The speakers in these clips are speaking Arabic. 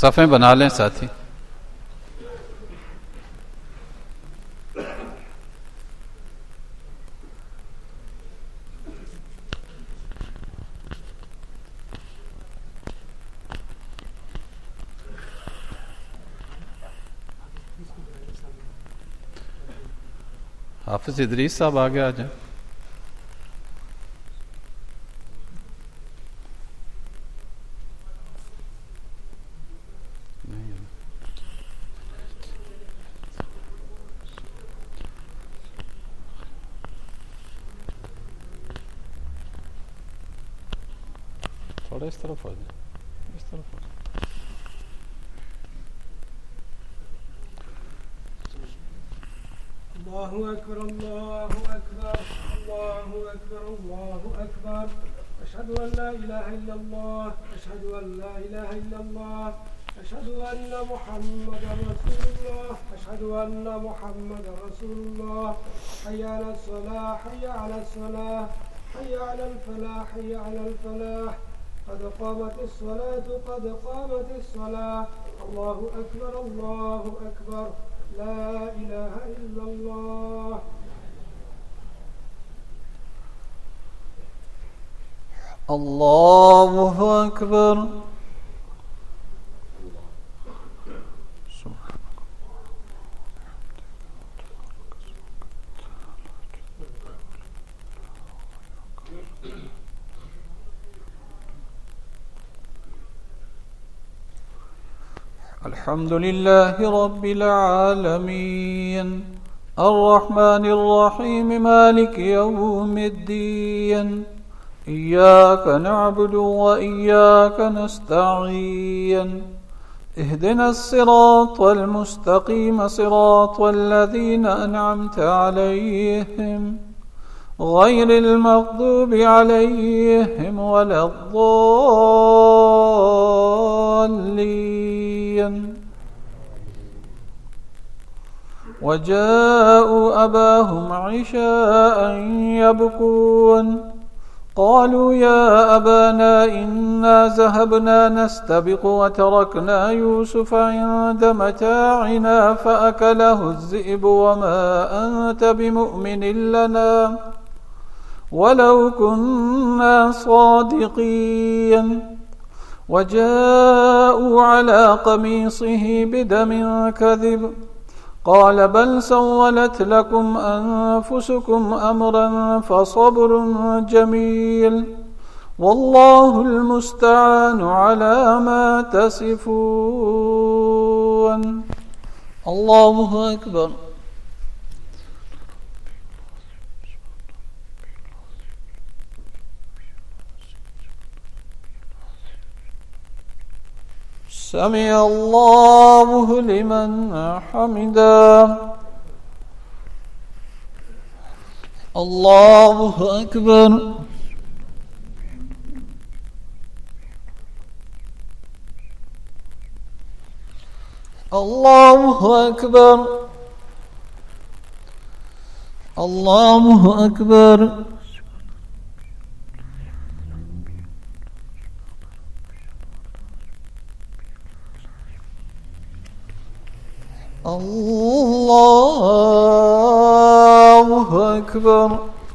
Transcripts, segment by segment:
सफ़ें बना लें साथी। हाफिज इदरीस साहब आगे आ जाए। थोड़ा इस तरफ आ जाए, इस तरफ आ जाए। अल्लाहु अकबर अल्लाहु अकबर अल्लाहु अकबर अल्लाहु अकबर अशहदु अन ला इलाहा इल्लल्लाह अशहदु अन ला इलाहा इल्लल्लाह अशहदु अन्न मुहम्मदर रसूलुल्लाह अशहदु अन्न मुहम्मदर रसूलुल्लाह हय्या अलस सलाह हय्या अलस सलाह हय्या अलल फलाह हय्या अलल फलाह قد قامت الصلاة قد قامت الصلاة الله أكبر الله أكبر لا إله إلا الله. الله أكبر. الحمد لله رب العالمين الرحمن الرحيم مالك يوم الدين إياك نعبد وإياك نستعين اهدنا الصراط المستقيم صراط الذين أنعمت عليهم غير المغضوب عليهم ولا الضالين. وجاءوا أباهم عشاء يبكون قالوا يا أبانا إنا ذهبنا نستبق وتركنا يوسف عند متاعنا فأكله الذئب وما أنت بمؤمن لنا ولو كنا صادقين. وجاءوا على قميصه بدم كذب قال بل سولت لكم أنفسكم أمرا فصبر جميل والله المستعان على ما تصفون. الله أكبر. سمع الله لمن حمده. الله أكبر. الله أكبر. الله أكبر. الله أكبر.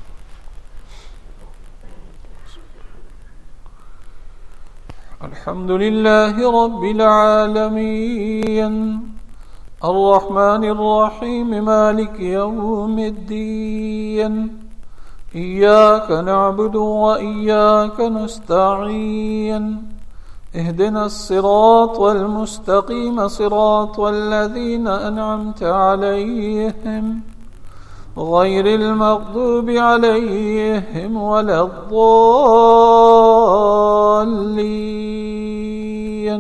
الحمد لله رب العالمين الرحمن الرحيم مالك يوم الدين إياك نعبد وإياك نستعين اهدنا الصراط المستقيم صراط الذين أنعمت عليهم غير المغضوب عليهم ولا الضالين.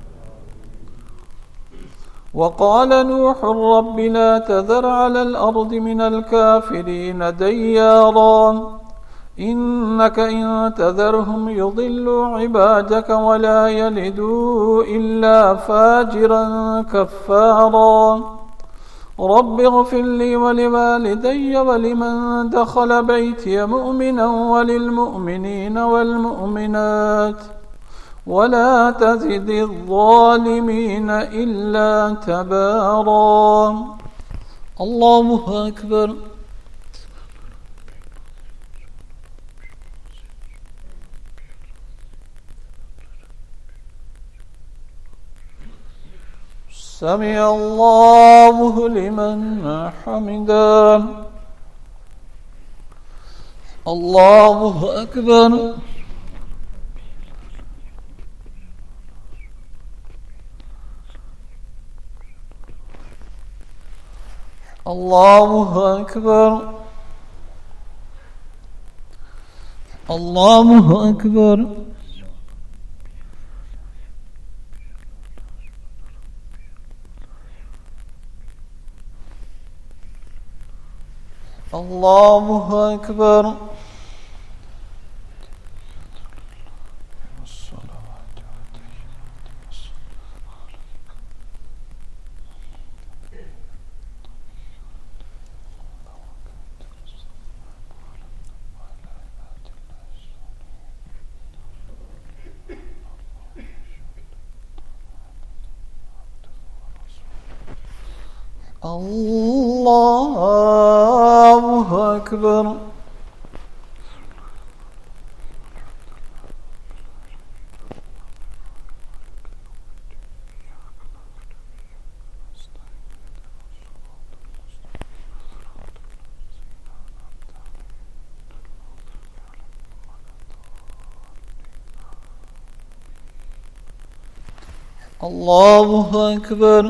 وقال نوح رب لا تذر على الأرض من الكافرين ديارا إنك إن تذرهم يضلوا عبادك ولا يلدوا إلا فاجرا كفارا. رب اغفر لي ولوالدي ولمن دخل بيتي مؤمنا وللمؤمنين والمؤمنات ولا تزد الظالمين إلا تبارا. الله أكبر. سمع الله لمن حمده. الله أكبر. الله أكبر. الله أكبر. الله أكبر. الله أكبر. الله أكبر.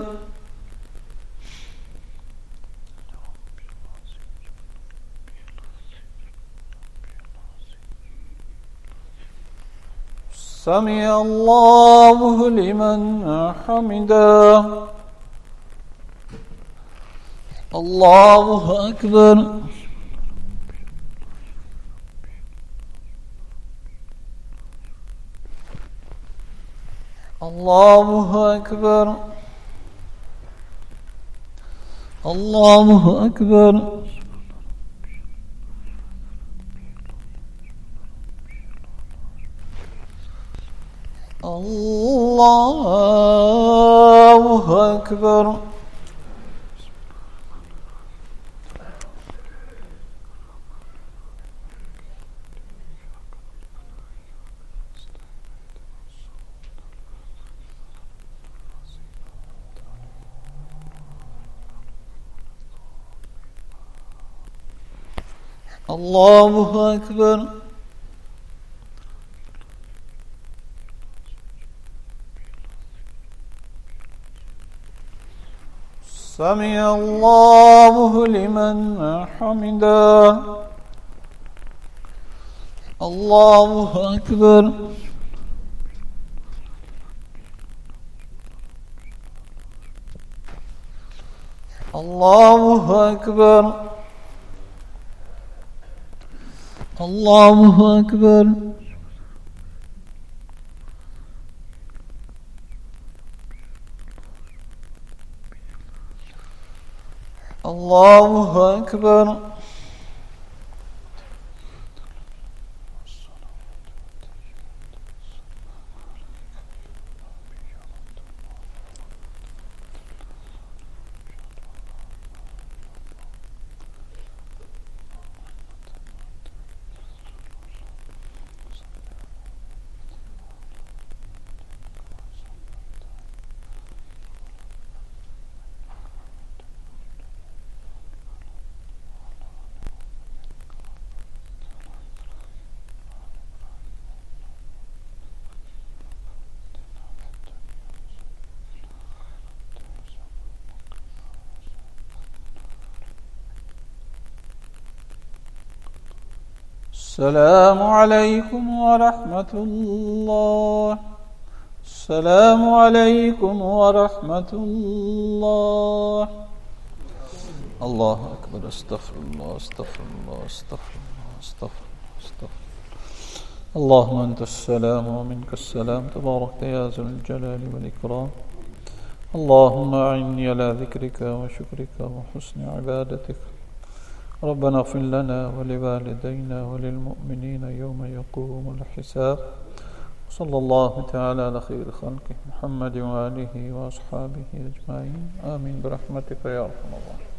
سمع الله لمن حمده. الله أكبر. الله أكبر. الله أكبر. الله أكبر. الله أكبر. سمع الله لمن حمده. الله أكبر. الله أكبر. الله أكبر. الله أكبر. السلام عليكم ورحمة الله. السلام عليكم ورحمة الله. الله أكبر. استغفر الله استغفر الله استغفر الله استغفر الله استغفر الله. اللهم أنت السلام ومنك السلام تبارك يا ذا الجلال والإكرام. اللهم أعني على ذكرك وشكرك وحسن عبادتك. ربنا اغفر لنا ولوالدينا وللمؤمنين يوم يقوم الحساب. صلى الله تعالى على خير خلقه محمد وآله وأصحابه أجمعين آمين برحمتك يا أرحم الراحمين.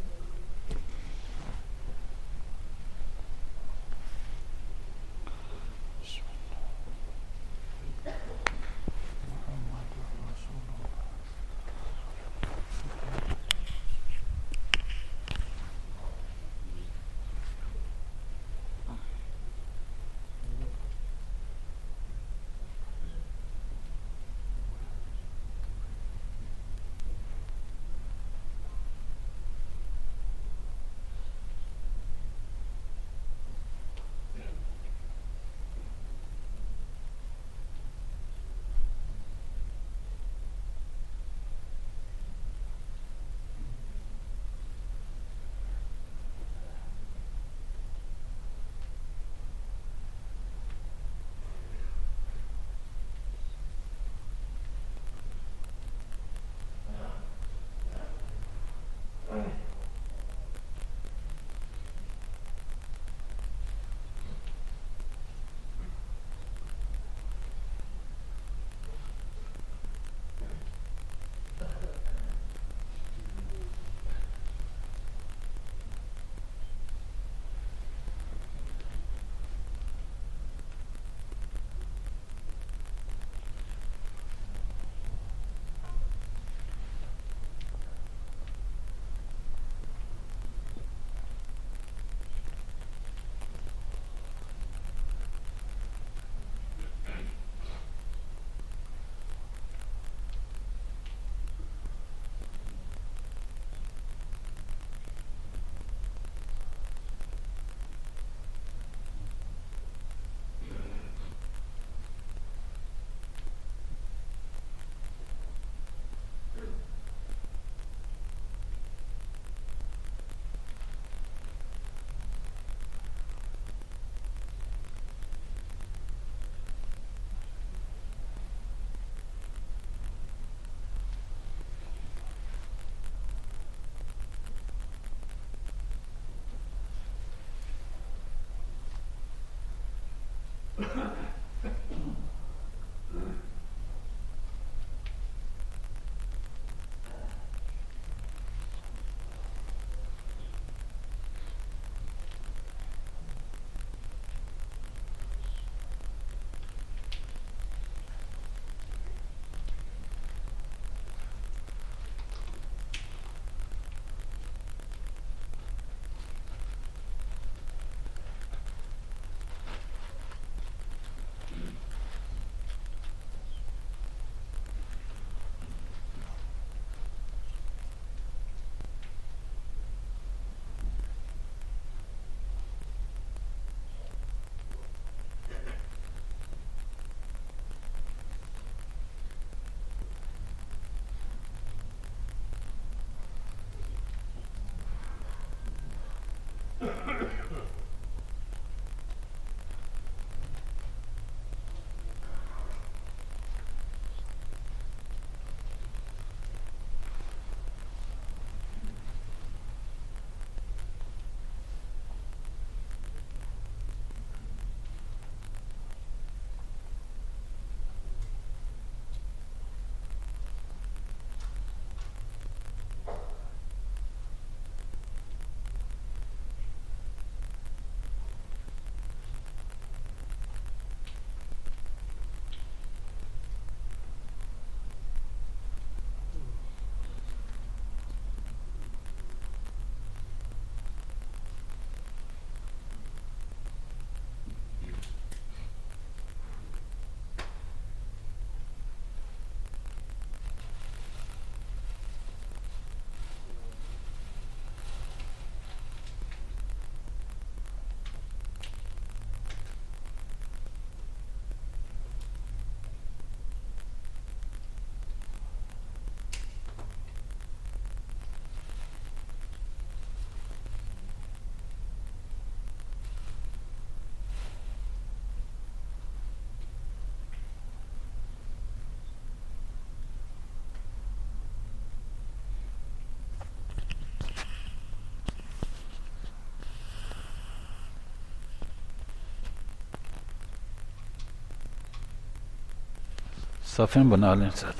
صافين بنا على الإنسان.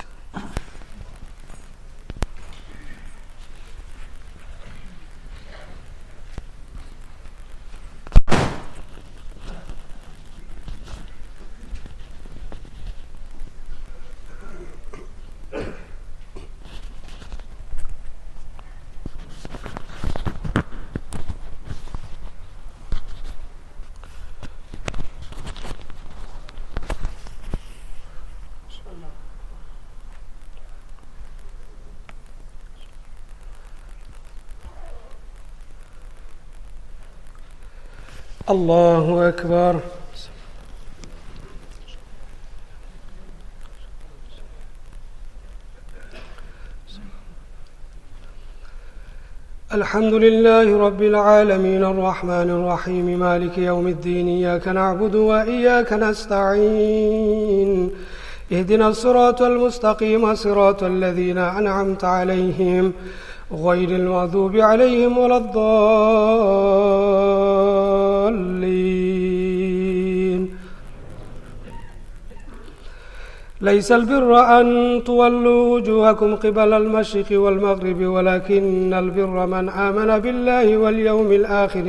الله أكبر. الحمد لله رب العالمين الرحمن الرحيم مالك يوم الدين إياك نعبد وإياك نستعين اهدنا الصراط المستقيم صراط الذين أنعمت عليهم غير المغضوب عليهم ولا الضالين. ليس البر أن تولوا وجوهكم قبل المشرق والمغرب ولكن البر من آمن بالله واليوم الآخر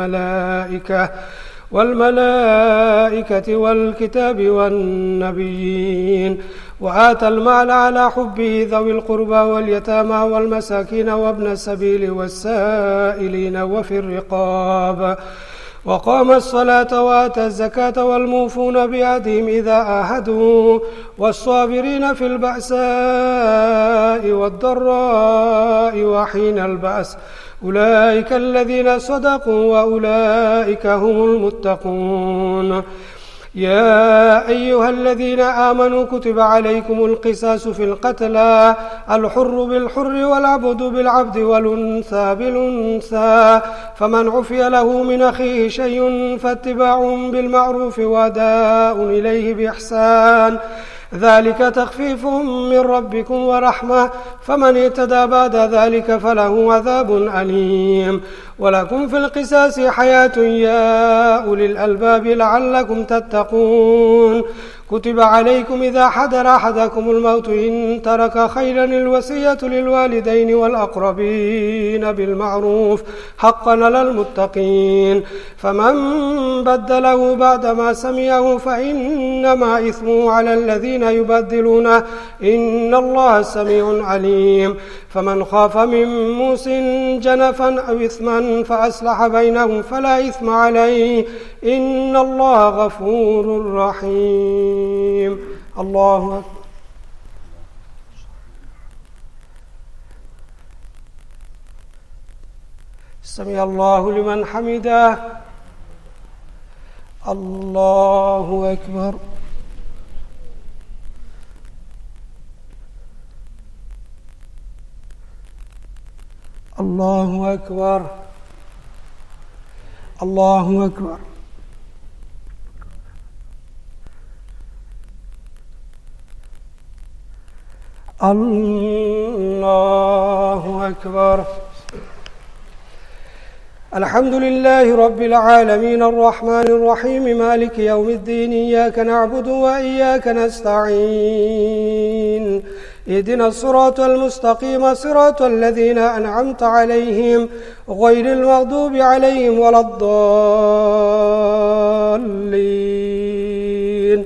والملائكة والكتاب والنبيين وآتى المال على حبه ذوي القربى واليتامى والمساكين وابن السبيل والسائلين وفي الرقاب وقام الصلاة وآتى الزكاة والموفون بعهدهم إذا عاهدوا والصابرين في البأساء والضراء وحين البأس أولئك الذين صدقوا وأولئك هم المتقون. يا أيها الذين آمنوا كتب عليكم القصاص في القتلى الحر بالحر والعبد بالعبد والأنثى بالأنثى فمن عفي له من أخيه شيء فاتباع بالمعروف وأداء إليه بإحسان ذلك تخفيف من ربكم ورحمة فمن اعتدى بعد ذلك فله عذاب أليم. ولكم في القصاص حياة يا أولي الألباب لعلكم تتقون. كتب عليكم إذا حضر أحدكم الموت إن ترك خيرا الوصية للوالدين والأقربين بالمعروف حقا على المتقين فمن بدله بعدما سمعه فإنما إثمه على الذين يبدلونه إن الله سميع عليم. فمن خاف من موص جنفا أو إثما فأصلح بينهم فلا إثم عليه إن الله غفور رحيم. الله أكبر. سمع الله لمن حمده. الله أكبر. الله أكبر. الله أكبر. الله أكبر. الحمد لله رب العالمين الرحمن الرحيم مالك يوم الدين إياك نعبد وإياك نستعين اهدنا الصراط المستقيم صراط الذين أنعمت عليهم غير المغضوب عليهم ولا الضالين.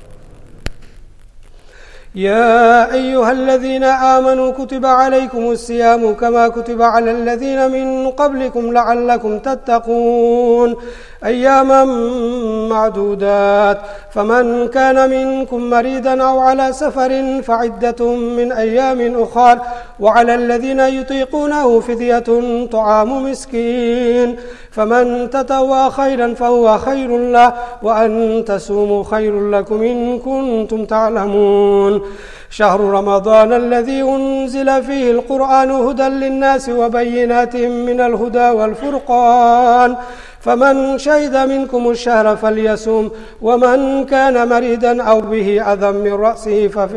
يا أيها الذين آمنوا كتب عليكم الصيام كما كتب على الذين من قبلكم لعلكم تتقون أياما معدودات فمن كان منكم مريضا أو على سفر فعدة من أيام أخر وعلى الذين يطيقونه فدية طعام مسكين فمن تطوع خيرا فهو خير له وأن تصوموا خير لكم إن كنتم تعلمون. شهر رمضان الذي أنزل فيه القرآن هدى للناس وبينات من الهدى والفرقان فمن شهد منكم الشهر فليصم، ومن كان مريضا أو به أذى من رأسه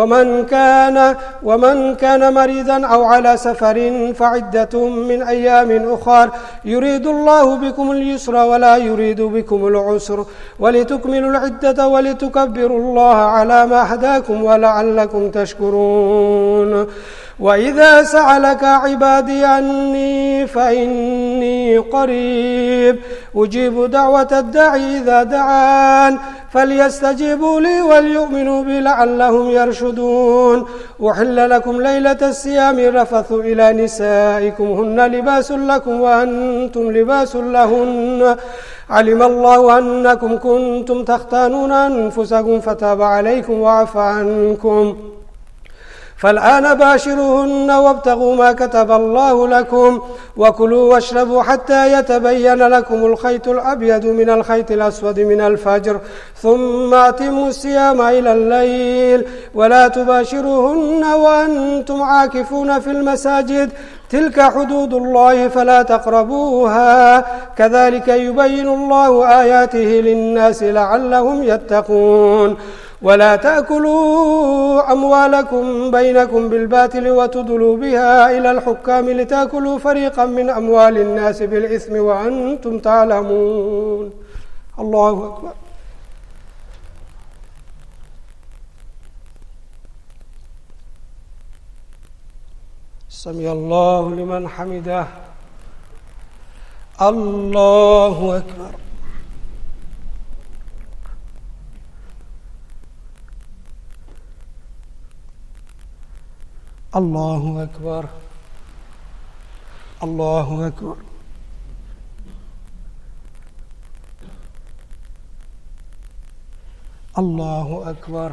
ومن كان مريضا أو على سفر فعدة من أيام أخر، يريد الله بكم اليسر ولا يريد بكم العسر، ولتكملوا العدة ولتكبروا الله على ما هداكم ولعلكم تشكرون. وإذا سألك عبادي عني فإني قريب أجيب دعوة الداعي إذا دعان، فليستجيبوا لي وليؤمنوا بي لعلهم يرشدون. أحل لكم ليلة الصيام الرفث إلى نسائكم هن لباس لكم وأنتم لباس لهن، علم الله أنكم كنتم تختانون أنفسكم فتاب عليكم وعفى عنكم، فالآن باشروهن وابتغوا ما كتب الله لكم، وكلوا واشربوا حتى يتبين لكم الخيط الأبيض من الخيط الأسود من الفجر، ثم أتموا الصيام إلى الليل، ولا تباشروهن وأنتم عاكفون في المساجد، تلك حدود الله فلا تقربوها، كذلك يبين الله آياته للناس لعلهم يتقون. ولا تأكلوا أموالكم بينكم بالباطل وتدلوا بها إلى الحكام لتأكلوا فريقا من أموال الناس بالإثم وأنتم تعلمون. الله أكبر. سمع الله لمن حمده. الله أكبر. الله أكبر. الله أكبر. الله أكبر.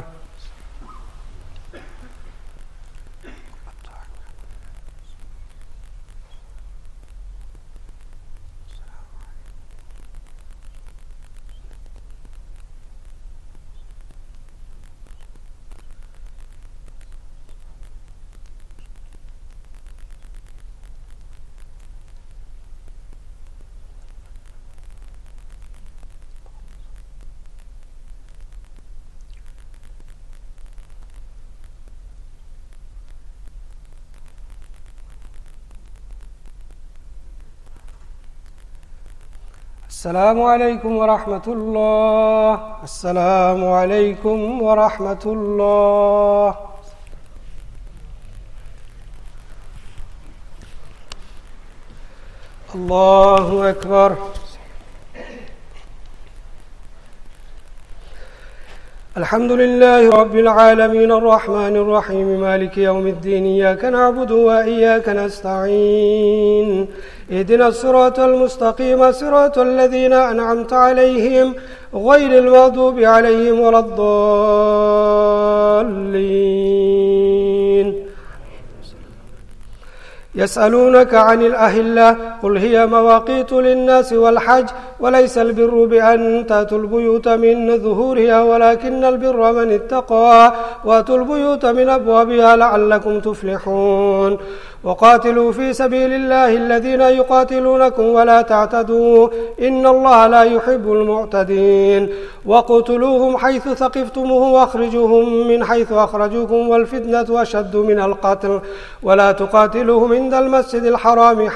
السلام عليكم ورحمة الله. السلام عليكم ورحمة الله. الله أكبر. الحمد لله رب العالمين الرحمن الرحيم مالك يوم الدين، إياك نعبد وإياك نستعين، اهدنا الصراط المستقيم صراط الذين أنعمت عليهم غير المغضوب عليهم ولا الضالين. يسألونك عن الأهلة قل هي مواقيت للناس والحج، وليس البر بأن تأتوا البيوت من ظهورها ولكن البر من اتقى، وأتوا البيوت من أبوابها لعلكم تفلحون. وقاتلوا في سبيل الله الذين يقاتلونكم ولا تعتدوا إن الله لا يحب المعتدين. وقتلوهم حيث ثقفتموهم واخرجوهم من حيث أخرجوكم والفتنة أشد من القتل، ولا تقاتلوهم عند المسجد الحرام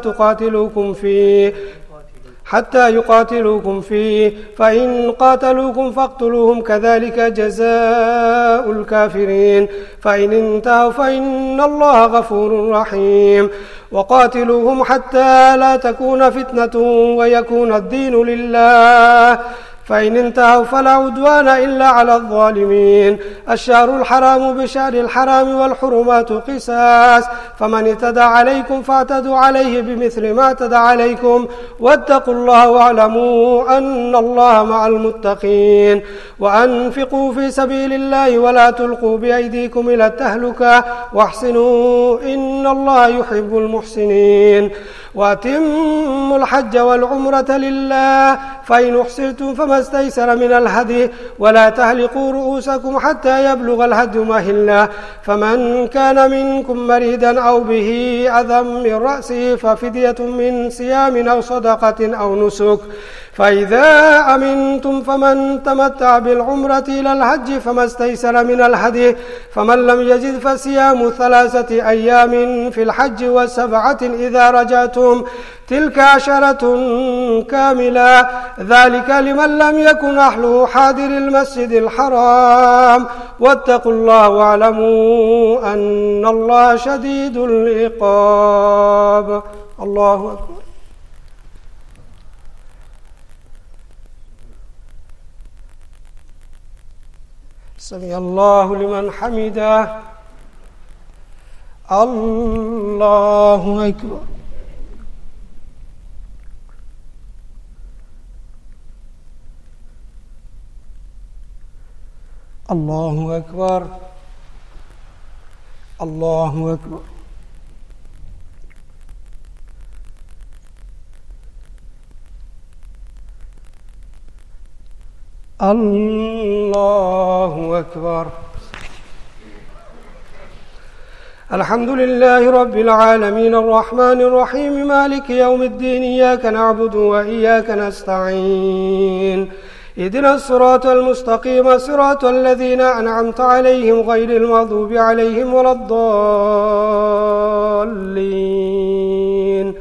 حتى يقاتلوكم فيه، فإن قاتلوكم فاقتلوهم كذلك جزاء الكافرين، فإن انتهوا فإن الله غفور رحيم. وقاتلوهم حتى لا تكون فتنة ويكون الدين لله، فإن انتهوا فلا عدوان إلا على الظالمين. الشهر الحرام بشهر الحرام والحرمات قصاص، فمن اعتدى عليكم فاعتدوا عليه بمثل ما اعتدى عليكم، واتقوا الله واعلموا أن الله مع المتقين. وأنفقوا في سبيل الله ولا تلقوا بأيديكم إلى التهلكة واحسنوا إن الله يحب المحسنين. وأتموا الحج والعمرة لله، فإن أحسنتم فما فما استيسر من الهدي ولا تهلقوا رؤوسكم حتى يبلغ الهدي مهله فمن كان منكم مريضا أو به أذى من رأسه ففدية من صيام أو صدقة أو نسك فإذا أمنتم فمن تمتع بالعمرة إلى الحج فما استيسر من الهدي فمن لم يجد فصيام 3 أيام في الحج و7 إذا رجعتم تلك 10 كاملة ذلك لمن لم يكن أهله حاضر المسجد الحرام واتقوا الله واعلموا أن الله شديد العقاب. الله أكبر. سمع الله لمن حمده. الله أكبر. الله أكبر. الله أكبر. الله أكبر. الحمد لله رب العالمين الرحمن الرحيم مالك يوم الدين إياك نعبد وإياك نستعين اهدنا الصراط المستقيم صراط الذين أنعمت عليهم غير المغضوب عليهم ولا الضالين.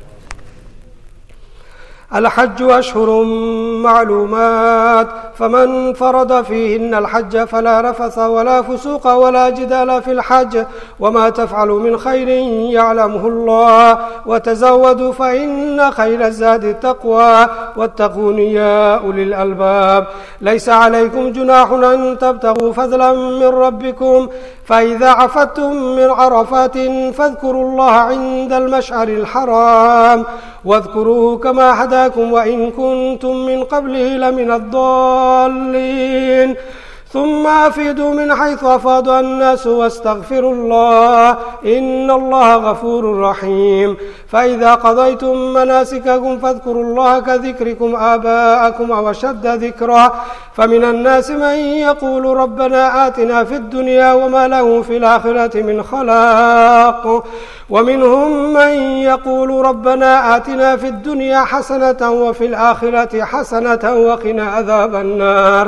الحج أشهر معلومات فمن فرض فيهن الحج فلا رفث ولا فسوق ولا جدال في الحج وما تفعلوا من خير يعلمه الله وتزودوا فإن خير الزاد التقوى واتقون يا أولي الألباب. ليس عليكم جناح أن تبتغوا فضلا من ربكم فإذا عفتم من عرفات فاذكروا الله عند المشعر الحرام واذكروه كما هداكم وإن كنتم من قبله لمن الضالين. ثم أفيدوا من حيث أفاض الناس واستغفروا الله إن الله غفور رحيم. فإذا قضيتم مناسككم فاذكروا الله كذكركم آباءكم أو أشد ذكرا فمن الناس من يقول ربنا آتنا في الدنيا وما له في الآخرة من خلاق ومنهم من يقول ربنا آتنا في الدنيا حسنة وفي الآخرة حسنة وقنا عذاب النار.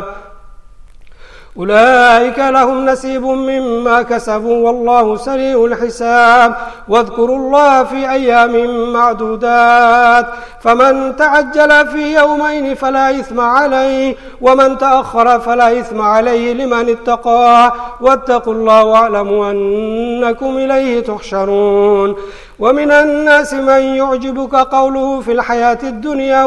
أولئك لهم نصيب مما كسبوا والله سريع الحساب. واذكروا الله في أيام معدودات فمن تعجل في يومين فلا إثم عليه ومن تأخر فلا إثم عليه لمن اتقى واتقوا الله واعلموا أنكم إليه تحشرون. ومن الناس من يعجبك قوله في الحياة الدنيا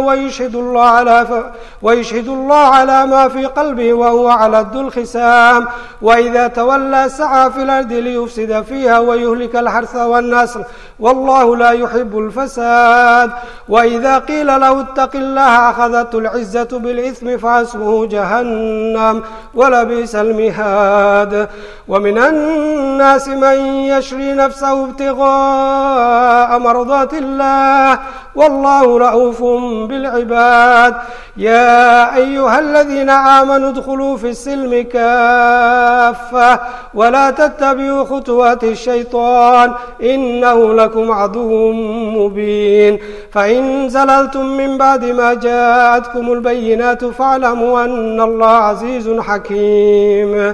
ويشهد الله على ما في قلبه وهو على الخسام وإذا تولى سعى في الأرض ليفسد فيها ويهلك الحرث والنسل والله لا يحب الفساد. وإذا قيل له اتق الله أخذته العزة بالإثم فحسبه جهنم ولبئس المهاد. ومن الناس من يشري نفسه ابتغاء مرضات الله والله رؤوف بالعباد. يا أيها الذين آمنوا ادخلوا في السلم كافة ولا تتبعوا خطوات الشيطان إنه لكم عدو مبين. فإن زللتم من بعد ما جاءتكم البينات فاعلموا أن الله عزيز حكيم.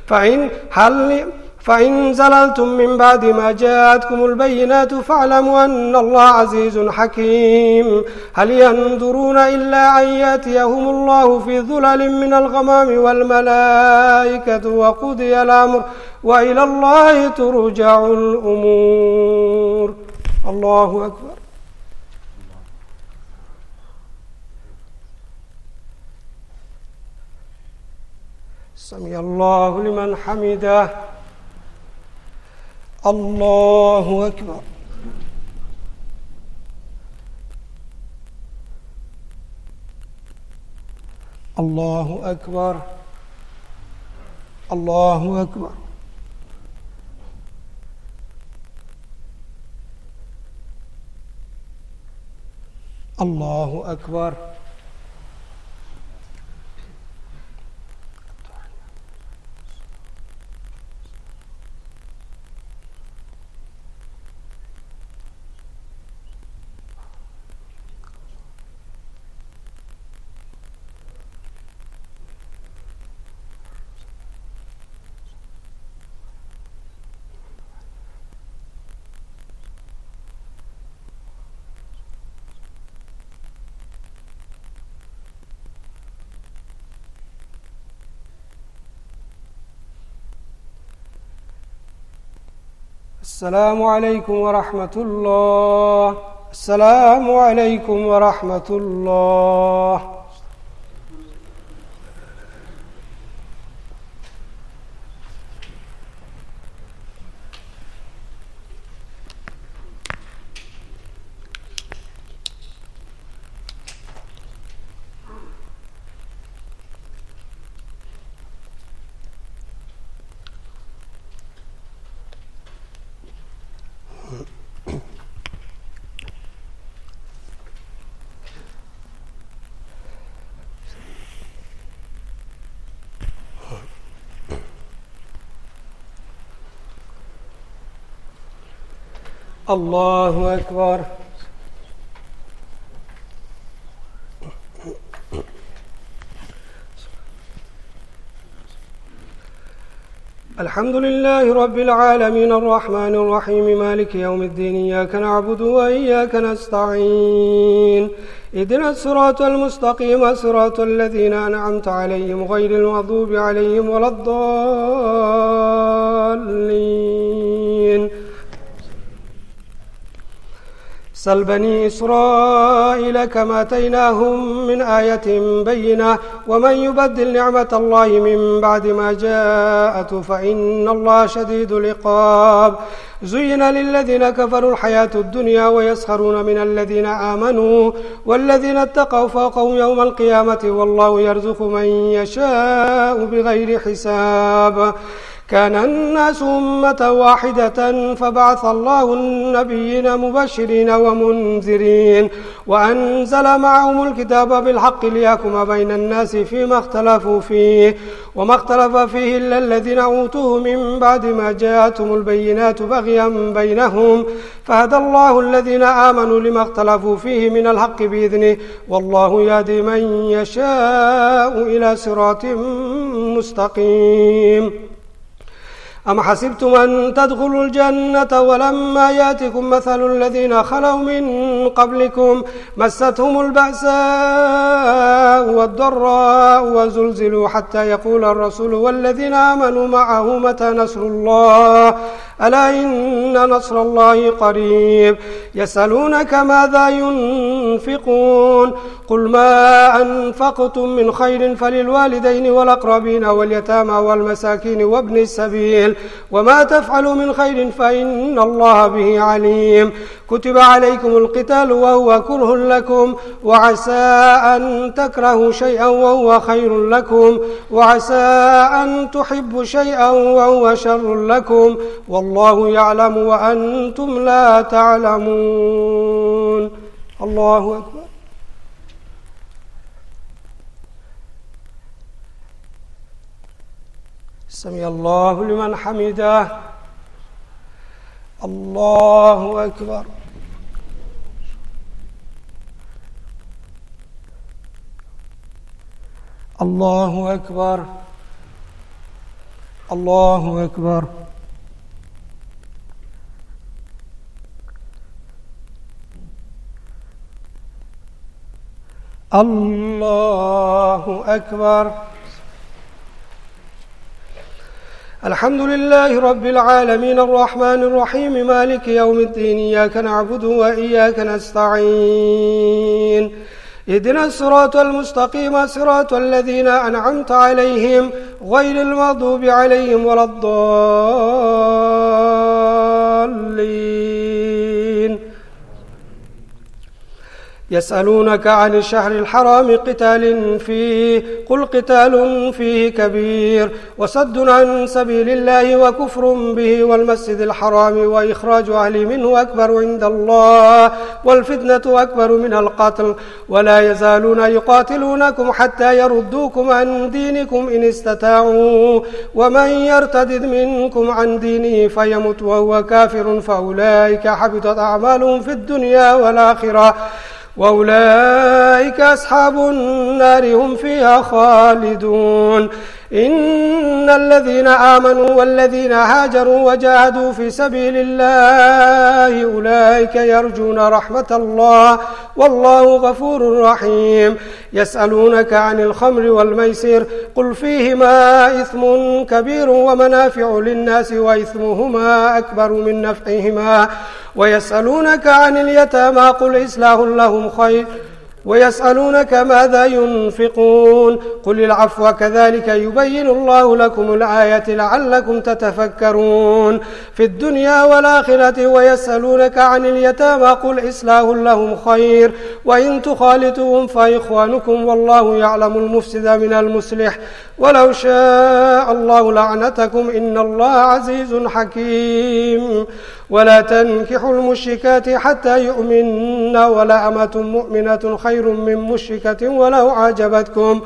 فإن زللتم من بعد ما جاءتكم البينات فاعلموا أن الله عزيز حكيم. هل ينظرون إلا أن يأتيهم الله في ظلل من الغمام والملائكة وقضي الأمر وإلى الله ترجع الأمور. الله أكبر. سمع الله لمن حمده. الله أكبر. الله أكبر. الله أكبر. الله أكبر. السلام عليكم ورحمة الله. السلام عليكم ورحمة الله. الله أكبر. الحمد لله رب العالمين الرحمن الرحيم مالك يوم الدين إياك نعبد وإياك نستعين اهدنا الصراط المستقيم صراط الذين أنعمت عليهم غير المغضوب عليهم ولا الضالين. سل بني إسرائيل كما آتيناهم من آية بينة ومن يبدل نعمة الله من بعد ما جاءته فإن الله شديد العقاب. زين للذين كفروا الحياة الدنيا ويسخرون من الذين آمنوا والذين اتقوا فوقهم يوم القيامة والله يرزق من يشاء بغير حساب. كان الناس أمة واحدة فبعث الله النبيين مبشرين ومنذرين وأنزل معهم الكتاب بالحق ليحكم بين الناس فيما اختلفوا فيه وما اختلف فيه إلا الذين أوتوه من بعد ما جاءتهم البينات بغيا بينهم فهدى الله الذين آمنوا لما اختلفوا فيه من الحق بإذنه والله يهدي من يشاء إلى صراط مستقيم. أم حسبتم أن تدخلوا الجنة ولما يأتكم مثل الذين خلوا من قبلكم مستهم البأساء والضراء وزلزلوا حتى يقول الرسول والذين آمنوا معه متى نصر الله ألا إن نصر الله قريب. يسألونك ماذا ينفقون قل ما أنفقتم من خير فللوالدين والأقربين واليتامى والمساكين وابن السبيل وما تفعلوا من خير فإن الله به عليم. كتب عليكم القتال وهو كره لكم وعسى أن تكرهوا شيئا وهو خير لكم وعسى أن تحبوا شيئا وهو شر لكم والله يعلم وأنتم لا تعلمون. الله أكبر. سمع الله لمن حمده. الله أكبر. الله أكبر. الله أكبر. الله أكبر. الحمد لله رب العالمين الرحمن الرحيم مالك يوم الدين إياك نعبد وإياك نستعين اهدنا الصراط المستقيم صراط الذين أنعمت عليهم غير المغضوب عليهم ولا الضالين. يسألونك عن الشهر الحرام قتال فيه قل قتال فيه كبير وصد عن سبيل الله وكفر به والمسجد الحرام وإخراج أهل منه أكبر عند الله والفتنة أكبر من القتل ولا يزالون يقاتلونكم حتى يردوكم عن دينكم إن استطاعوا ومن يرتد منكم عن دينه فيمت وهو كافر فأولئك حبطت أعمالهم في الدنيا والآخرة وأولئك أصحاب النار هم فيها خالدون. إن الذين آمنوا والذين هاجروا وجاهدوا في سبيل الله أولئك يرجون رحمة الله والله غفور رحيم. يسألونك عن الخمر والميسر قل فيهما إثم كبير ومنافع للناس وإثمهما أكبر من نفعهما. ويسألونك عن اليتامى قل إصلاح لهم خير ويسألونك ماذا ينفقون قل العفو كذلك يبين الله لكم الآية لعلكم تتفكرون في الدنيا والآخرة. ويسألونك عن اليتامى قل إصلاح لهم خير وإن تخالطوهم فإخوانكم والله يعلم المفسد من المصلح ولو شاء الله لعنتكم إن الله عزيز حكيم. ولا تنكحوا المشركات حتى يؤمنن ولأمة مؤمنة خير من مشركة ولو عجبتكم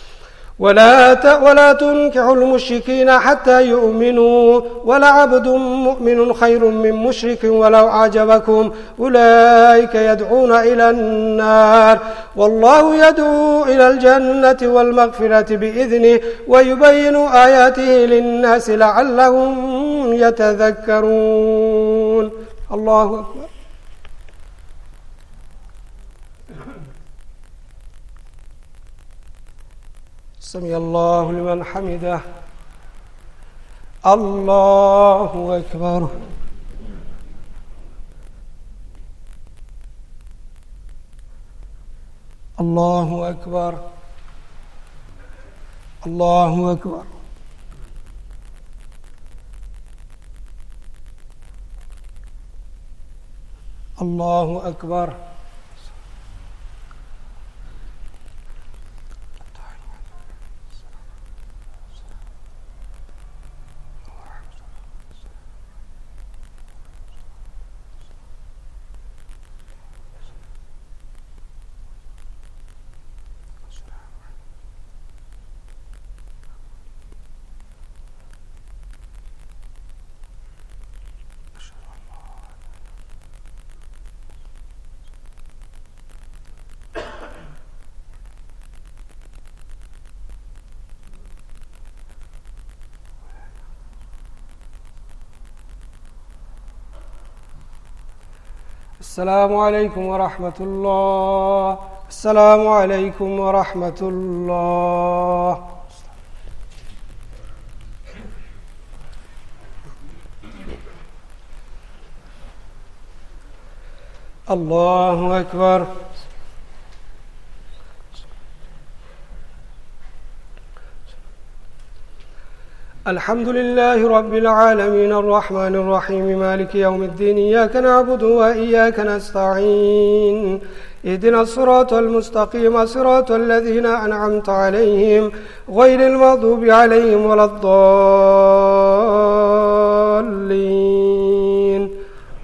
ولا تنكحوا المشركين حتى يؤمنوا ولعبد مؤمن خير من مشرك ولو عجبكم أولئك يدعون إلى النار والله يدعو إلى الجنة والمغفرة بإذنه ويبين آياته للناس لعلهم يتذكرون. الله أكبر. سمع الله لمن حمده. الله أكبر. الله أكبر. الله أكبر. الله أكبر. السلام عليكم ورحمة الله. السلام عليكم ورحمة الله. الله أكبر. الحمد لله رب العالمين الرحمن الرحيم مالك يوم الدين إياك نعبد وإياك نستعين اهدنا الصراط المستقيم صراط الذين أنعمت عليهم غير المغضوب عليهم ولا الضالين.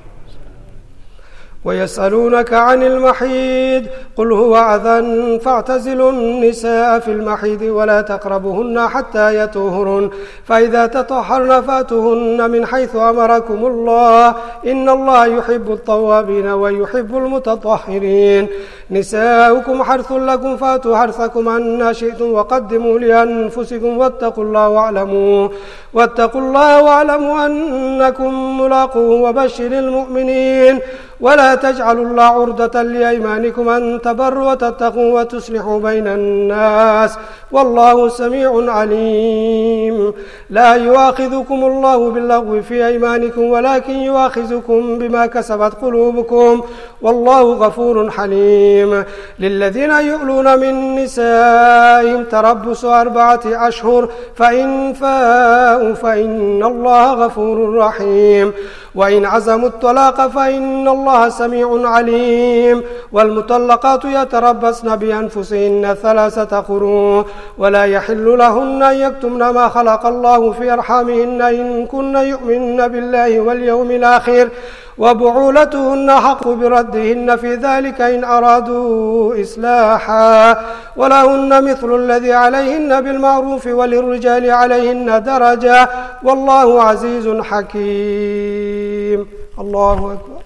ويسألونك عن المحيض قل هو أذى فاعتزلوا النساء في المحيض ولا تقربوهن حتى يطهرن فإذا تطهرن فاتوهن من حيث أمركم الله إن الله يحب التوابين ويحب المتطهرين. نساؤكم حرث لكم فاتوا حرثكم أن شئتم وقدموا لأنفسكم واتقوا الله واعلموا أنكم ملاقوه وبشر المؤمنين. ولا تجعلوا الله عرضة لأيمانكم أن تبروا وتتقوا وتصلحوا بين الناس والله سميع عليم. لا يؤاخذكم الله باللغو في أيمانكم ولكن يؤاخذكم بما كسبت قلوبكم والله غفور حليم. للذين يؤلون من نسائهم تربص 4 أشهر فإن فاءوا فإن الله غفور رحيم. وإن عزموا الطلاق فإن الله سميع عليم. والمطلقات يتربصن بأنفسهن 3 قروء ولا يحل لهن أن يكتمن ما خلق الله في أرحامهن إن كن يؤمن بالله واليوم الآخر وبعولتهن حق بردهن في ذلك إن أرادوا إصلاحا ولهن مثل الذي عليهن بالمعروف وللرجال عليهن درجة والله عزيز حكيم. الله أكبر.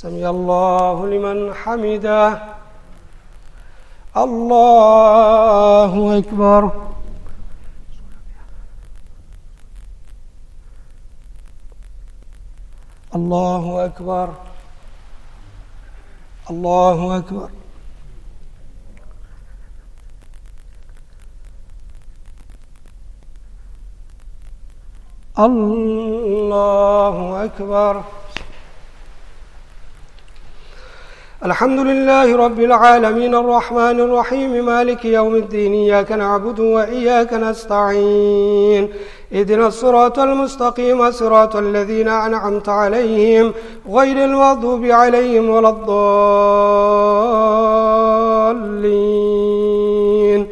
سمع الله لمن حمده. الله أكبر. الله أكبر. الله أكبر. الله أكبر. الحمد لله رب العالمين الرحمن الرحيم مالك يوم الدين إياك نعبد وإياك نستعين اهدنا الصراط المستقيم صراط الذين أنعمت عليهم غير المغضوب عليهم ولا الضالين.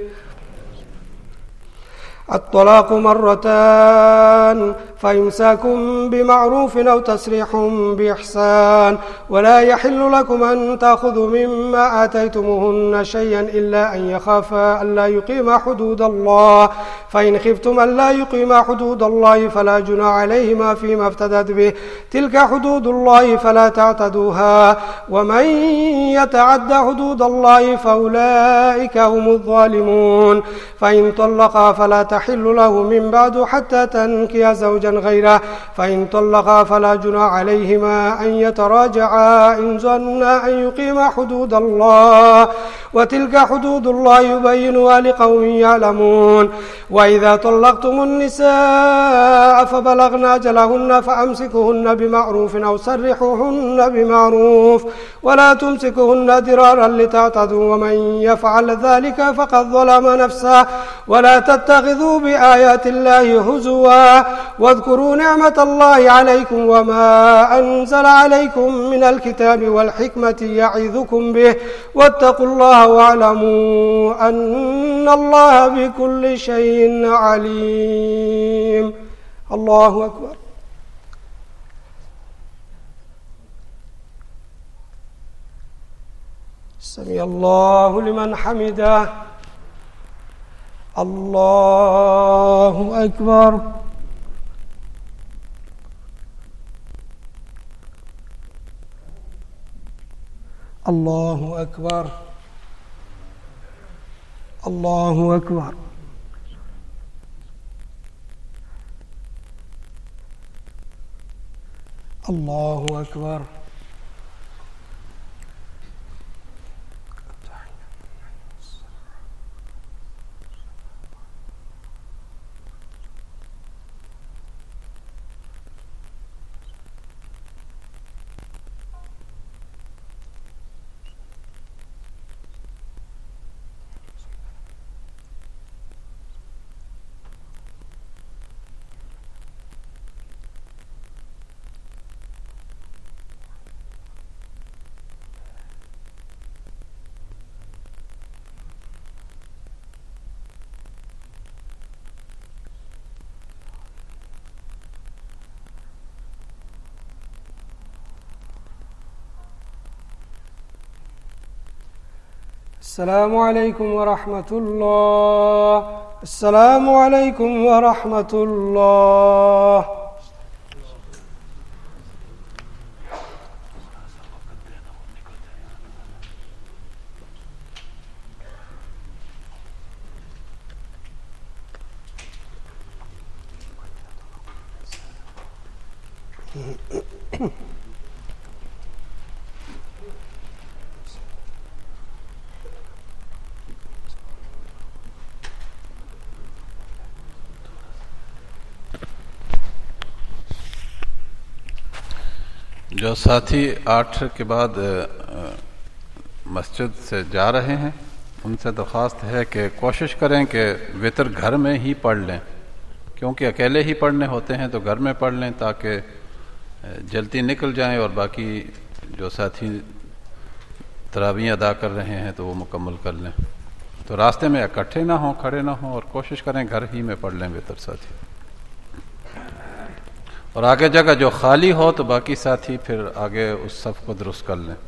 الطلاق مرتان فإمساك بمعروف أو تسريح بإحسان ولا يحل لكم أن تأخذوا مما آتيتموهن شيئا إلا أن يخافا ألا يقيما حدود الله فإن خفتم ألا يقيما حدود الله فلا جناح عليهما فيما افتدت به تلك حدود الله فلا تعتدوها ومن يتعد حدود الله فأولئك هم الظالمون. فإن طلقا فلا تحل له من بعد حتى تنكح زوجا غيره فإن طلقا فلا جناح عليهما أن يتراجعا إن ظنا أن يقيما حدود الله وتلك حدود الله يبينها لقوم يعلمون. وإذا طلقتم النساء فبلغن أجلهن فأمسكوهن بمعروف أو سرحوهن بمعروف ولا تمسكوهن ضرارا لتعتدوا ومن يفعل ذلك فقد ظلم نفسه ولا تتخذوا بآيات الله هزوا واذكروا نعمة الله عليكم وما أنزل عليكم من الكتاب والحكمة يعظكم به واتقوا الله واعلموا أن الله بكل شيء عليم. الله أكبر. سمع الله لمن حمده. الله أكبر. الله أكبر. الله أكبر. الله أكبر. السلام عليكم ورحمة الله. السلام عليكم ورحمة الله. जो साथी 8 के बाद मस्जिद से जा रहे हैं उनसे दरख्वास्त है कि कोशिश करें कि वितर घर में ही पढ़ लें, क्योंकि अकेले ही पढ़ने होते हैं तो घर में पढ़ लें ताकि जल्दी निकल जाएं और बाकी जो साथी तरावी अदा कर रहे हैं तो वो मुकम्मल कर लें। तो रास्ते में इकट्ठे ना हों, खड़े ना हों और कोशिश करें घर ही में पढ़ लें वितर साथी। और आगे जगह जो खाली हो तो बाकी साथी फिर आगे उस सफ को दुरुस्त कर लें।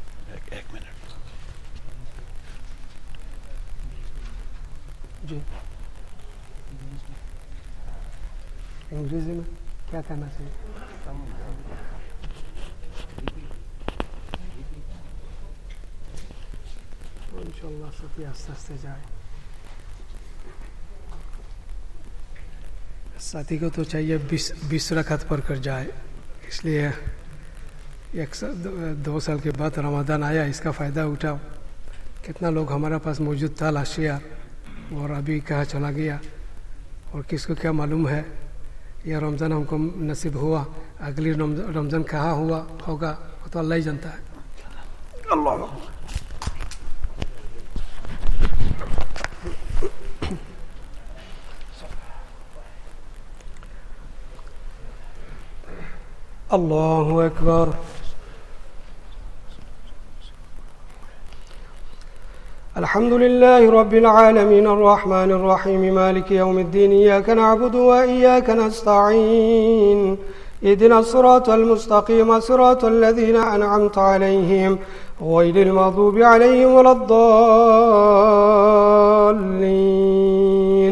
एक मिनट जी। अंग्रेजी में क्या कहना चाहिए? इंशाअल्लाह सब आस्ते आस्ते जाए। साथी को तो चाहिए 20 रकात पढ़ कर जाए, इसलिए 2 साल के बाद रमज़ान आया, इसका फ़ायदा उठाओ। कितना लोग हमारे पास मौजूद था लास्ट ईयर और अभी कहाँ चला गया, और किसको क्या मालूम है यह रमज़ान हमको नसीब हुआ, अगली रमज़ान कहाँ होगा वो तो अल्लाह ही जानता है। अल्लाह अल्लाहु अकबर। अल्हम्दुलिल्लाहि रब्बिल आलमीन अर्रहमानिर रहीम मालिकि यौमिद्दीन इय्याका नअबुदु व इय्याका नस्तईन इहदिनस सिरातल मुस्तक़ीम सिरातल लज़ीना अनअमता अलैहिम गैरिल मग़दूबि अलैहिम वलद्दाल्लीन।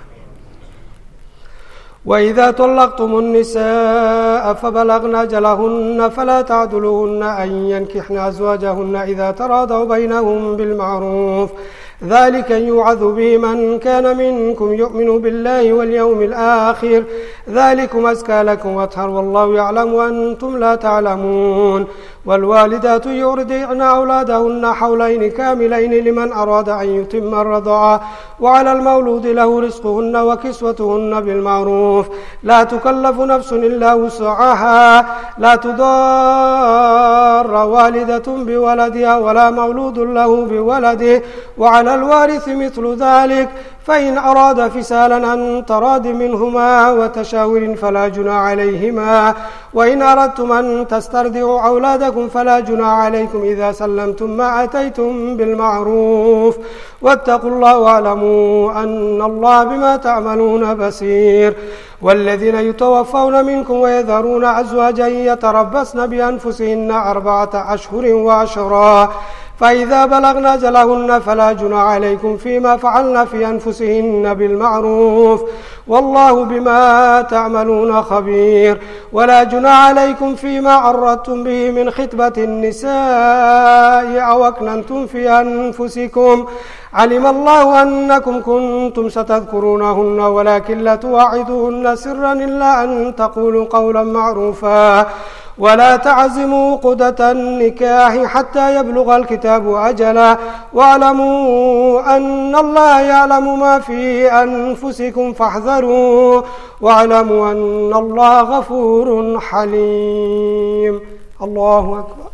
وإذا طلقتم النساء فبلغن أجلهن فلا تعضلوهن أن ينكحن أزواجهن إذا تراضوا بينهم بالمعروف ذلك يوعظ به من كان منكم يؤمن بالله واليوم الآخر ذلكم أزكى لكم وأطهر والله يعلم وأنتم لا تعلمون. والوالدات يرضعن أولادهن حولين كاملين لمن أراد أن يتم الرضاعة وعلى المولود له رزقهن وكسوتهن بالمعروف لا تكلف نفس إلا وسعها لا تضار والدة بولدها ولا مولود له بولده وعلى الوارث مثل ذلك فإن أراد فسالا عن تراض منهما وتشاور فلا جناح عليهما وإن أردتم أن تسترضعوا أولادكم فلا جناح عليكم إذا سلمتم ما آتيتم بالمعروف واتقوا الله واعلموا أن الله بما تعملون بصير. والذين يتوفون منكم ويذرون أزواجا يتربصن بأنفسهن 4 أشهر وعشرا فإذا بلغن أجلهن فلا جناح عليكم فيما فعلن في أنفسهن بالمعروف والله بما تعملون خبير. ولا جناح عليكم فيما عرضتم به من خطبة النساء أو أكننتم في أنفسكم علم الله أنكم كنتم ستذكرونهن ولكن لا تواعدوهن سرا إلا أن تقولوا قولا معروفا ولا تعزموا عقدة النكاح حتى يبلغ الكتاب أجله واعلموا أن الله يعلم ما في أنفسكم فاحذروا واعلموا أن الله غفور حليم. الله أكبر.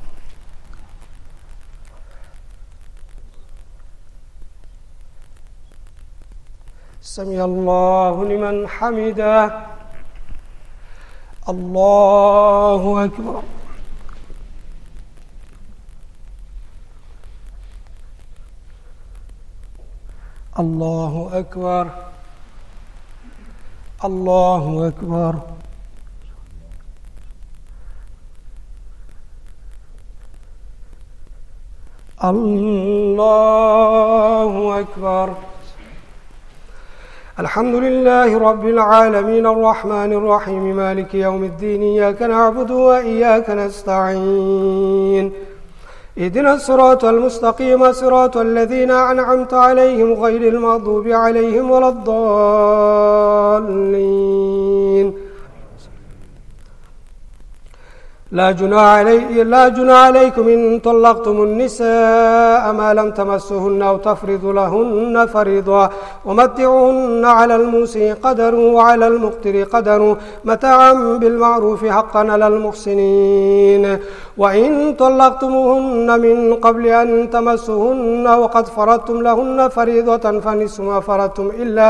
سمع الله لمن حمده. الله أكبر. الله أكبر. الله أكبر. الله أكبر. الحمد لله رب العالمين الرحمن الرحيم مالك يوم الدين إياك نعبد وإياك نستعين اهدنا الصراط المستقيم صراط الذين أنعمت عليهم غير المغضوب عليهم ولا الضالين. لا جناح عليكم إن طلقتم النساء ما لم تمسهن أو تفرضوا لهن فريضة ومتعوهن على الموسع قدره وعلى المقتر قدره متاعا بالمعروف حقا على المحسنين. وإن طلقتموهن من قبل أن تمسهن وقد فرضتم لهن فريضة فنصف ما فرضتم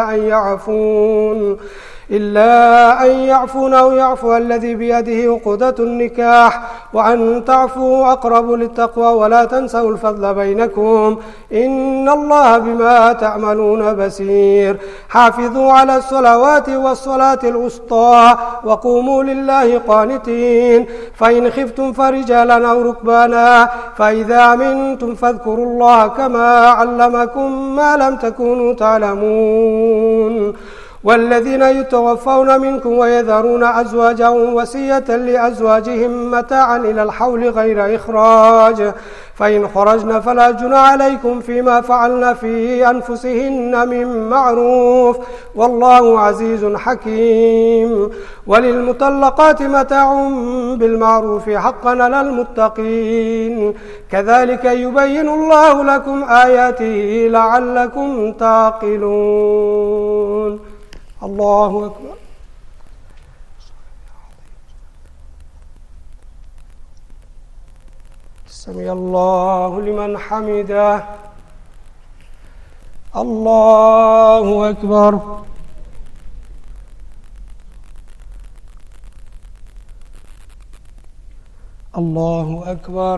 إلا أن يعفون أو يعفو الذي بيده عقدة النكاح وأن تعفوا أقرب للتقوى ولا تنسوا الفضل بينكم إن الله بما تعملون بصير. حافظوا على الصلوات والصلاة الوسطى وقوموا لله قانتين فإن خفتم فرجالا أو ركبانا فإذا أمنتم فاذكروا الله كما علمكم ما لم تكونوا تعلمون. والذين يتوفون منكم ويذرون أزواجا وصية لأزواجهم متاعا إلى الحول غير إخراج فإن خرجن فلا جناح عليكم فيما فعلن في أنفسهن من معروف والله عزيز حكيم وللمطلقات متاع بالمعروف حقا على المتقين كذلك يبين الله لكم آياته لعلكم تعقلون. الله أكبر. سمع الله لمن حمده. الله أكبر. الله أكبر.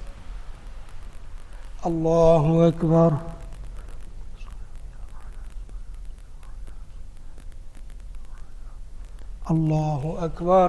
الله أكبر. الله أكبر.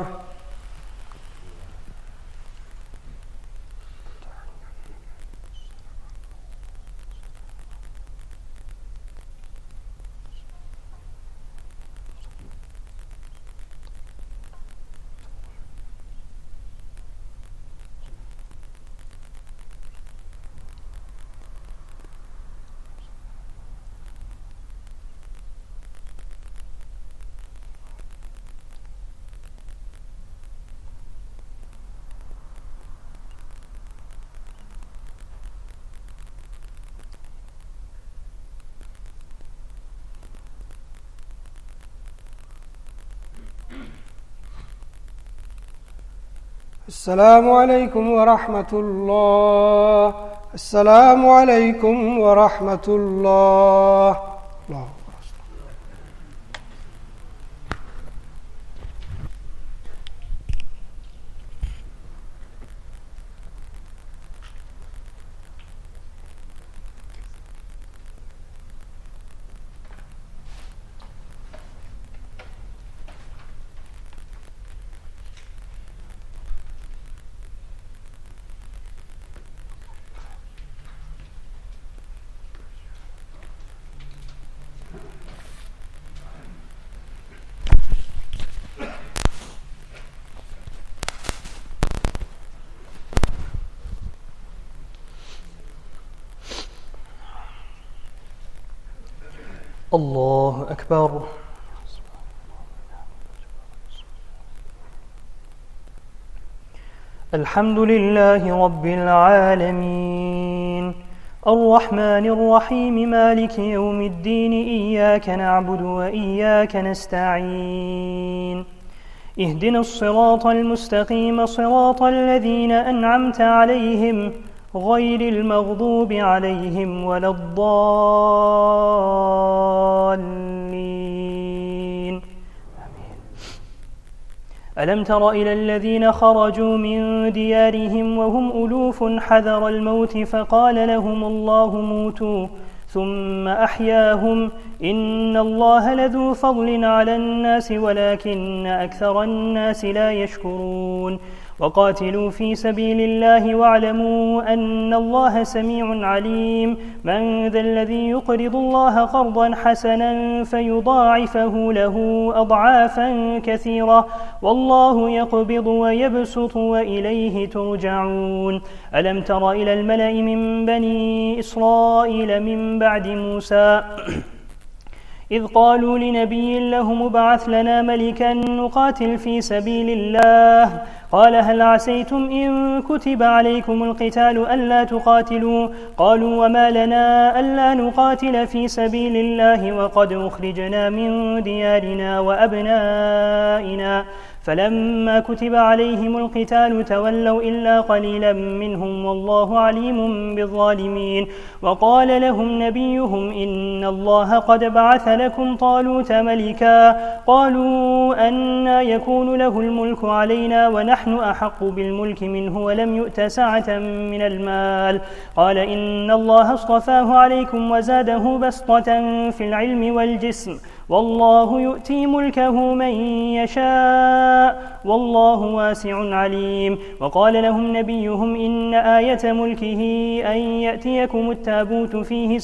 السلام عليكم ورحمة الله. السلام عليكم ورحمة الله. الله. الله أكبر. الحمد لله رب العالمين الرحمن الرحيم مالك يوم الدين إياك نعبد وإياك نستعين اهدنا الصراط المستقيم صراط الذين أنعمت عليهم غير المغضوب عليهم ولا الضالين. ألم تر إلى الذين خرجوا من ديارهم وهم ألوف حذر الموت فقال لهم الله موتوا ثم أحياهم إن الله لذو فضل على الناس ولكن أكثر الناس لا يشكرون. وقاتلوا في سبيل الله واعلموا أن الله سميع عليم. من ذا الذي يقرض الله قرضا حسنا فيضاعفه له أضعافا كثيرة والله يقبض ويبسط وإليه ترجعون. ألم تر إلى الملأ من بني إسرائيل من بعد موسى إذ قالوا لنبي له مبعث لنا ملكا نقاتل في سبيل الله قال هل عسيتم إن كتب عليكم القتال ألا تقاتلوا قالوا وما لنا ألا نقاتل في سبيل الله وقد أخرجنا من ديارنا وأبنائنا فلما كتب عليهم القتال تولوا إلا قليلا منهم والله عليم بالظالمين. وقال لهم نبيهم إن الله قد بعث لكم طالوت ملكا قالوا أنى يكون له الملك علينا ونحن أحق بالملك منه ولم يؤت سعة من المال قال إن الله اصطفاه عليكم وزاده بسطة في العلم والجسم والله يؤتي ملكه من يشاء والله واسع عليم. وقال لهم نبيهم إن آية ملكه أن يأتيكم التابوت فيه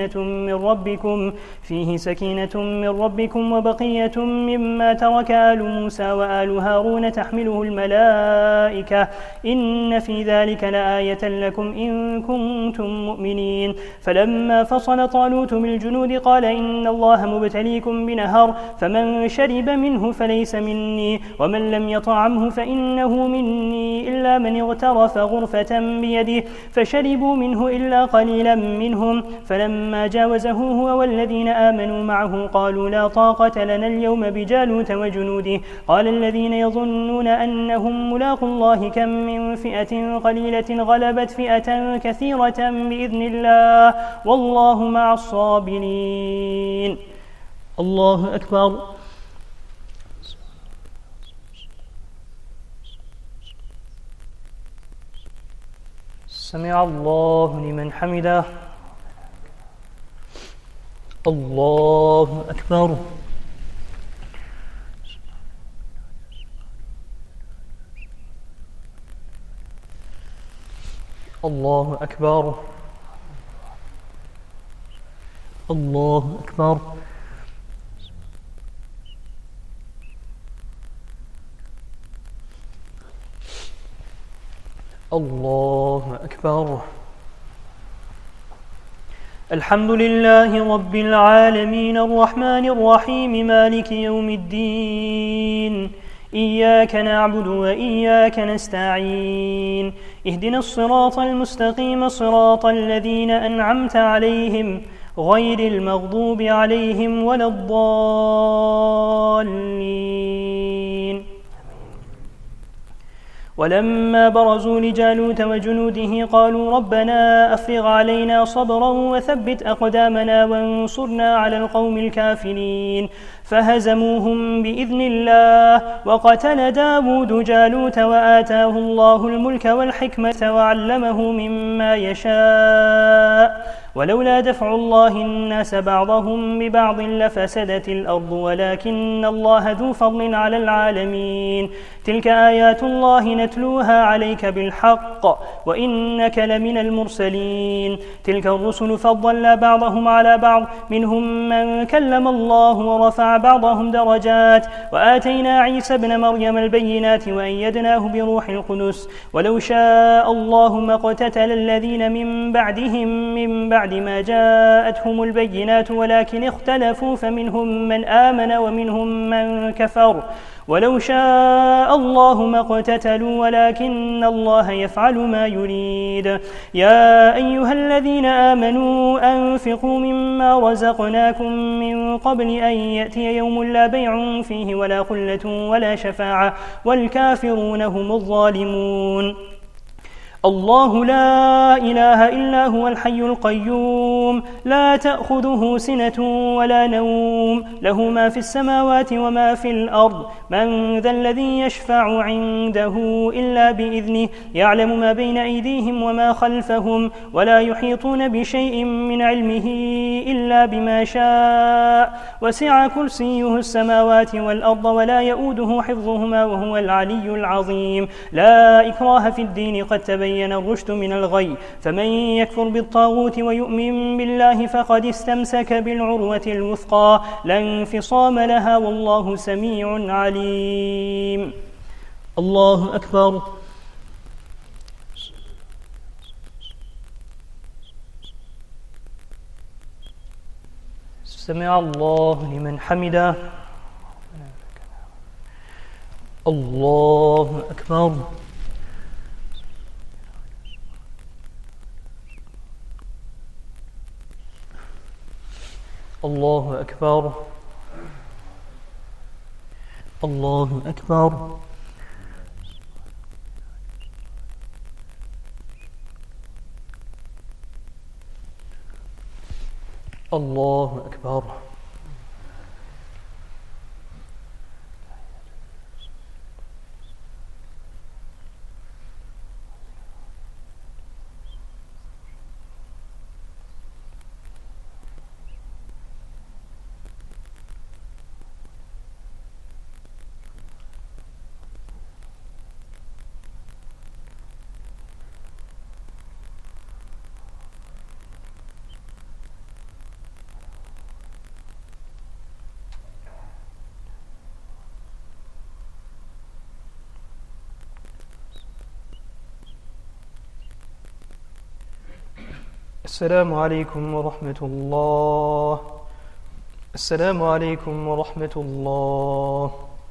سكينة من ربكم وبقية مما ترك آل موسى وآل هارون تحمله الملائكة إن في ذلك لآية لكم إن كنتم مؤمنين. فلما فصل طالوت بالجنود قال إن الله مبتليكم بنهر فمن شرب منه فليس مني ومن لم يطعمه فإنه مني إلا من اغترف غرفة بيده فشربوا منه إلا قليلا منهم. فلما جاوزه هو والذين آمنوا معه قالوا لا طاقة لنا اليوم بجالوت وجنوده. قال الذين يظنون أنهم ملاقوا الله كم من فئة قليلة غلبت فئة كثيرة بإذن الله والله مع الصابرين. الله أكبر. سمع الله لمن حمده. الله أكبر. الله أكبر. الله أكبر. الله أكبر. الحمد لله رب العالمين الرحمن الرحيم مالك يوم الدين إياك نعبد وإياك نستعين اهدنا الصراط المستقيم صراط الذين أنعمت عليهم غير المغضوب عليهم ولا الضالين. ولما برزوا لجالوت وجنوده قالوا ربنا أفرغ علينا صبرا وثبت أقدامنا وانصرنا على القوم الكافرين. فهزموهم بإذن الله وقتل داود جالوت وآتاه الله الملك والحكمة وعلمه مما يشاء ولولا دفع الله الناس بعضهم ببعض لفسدت الأرض ولكن الله ذو فضل على العالمين. تلك آيات الله نتلوها عليك بالحق وإنك لمن المرسلين. تلك الرسل فضلنا بعضهم على بعض منهم من كلم الله ورفع بعضهم درجات وآتينا عيسى ابن مريم البينات وأيدناه بروح القدس. ولو شاء الله ما اقتتل الذين من بعدهم من بعد ما جاءتهم البينات ولكن اختلفوا فمنهم من آمن ومنهم من كفر. ولو شاء الله ما اقتتلوا ولكن الله يفعل ما يريد. يا أيها الذين آمنوا أنفقوا مما رزقناكم من قبل أن يأتي يوم لا بيع فيه ولا خلة ولا شفاعة والكافرون هم الظالمون. الله لا إله إلا هو الحي القيوم لا تأخذه سنة ولا نوم له ما في السماوات وما في الأرض. من ذا الذي يشفع عنده إلا بإذنه يعلم ما بين أيديهم وما خلفهم ولا يحيطون بشيء من علمه إلا بما شاء وسع كرسيه السماوات والأرض ولا يؤوده حفظهما وهو العلي العظيم. لا إكراه في الدين قد تبين الرشد من الغي فمن يكفر بالطاغوت ويؤمن بالله فقد استمسك بالعروة الوثقى لا انفصام لها والله سميع عليم. الله أكبر. سمع الله لمن حمده. الله أكبر. الله أكبر. الله أكبر. الله أكبر. السلام عليكم ورحمة الله. السلام عليكم ورحمة الله.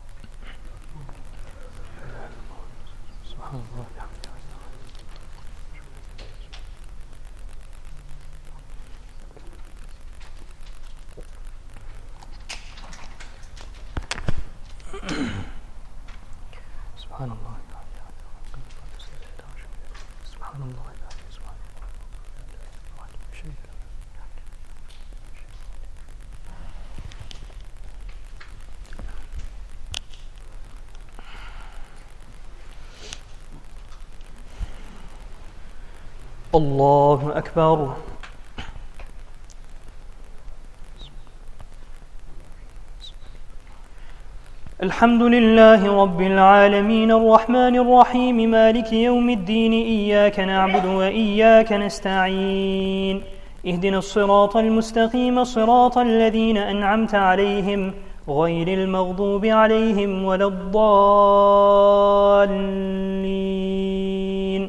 سبحان الله. سبحان الله. سبحان الله. الله أكبر. الحمد لله رب العالمين الرحمن الرحيم مالك يوم الدين إياك نعبد وإياك نستعين اهدنا الصراط المستقيم صراط الذين أنعمت عليهم غير المغضوب عليهم ولا الضالين.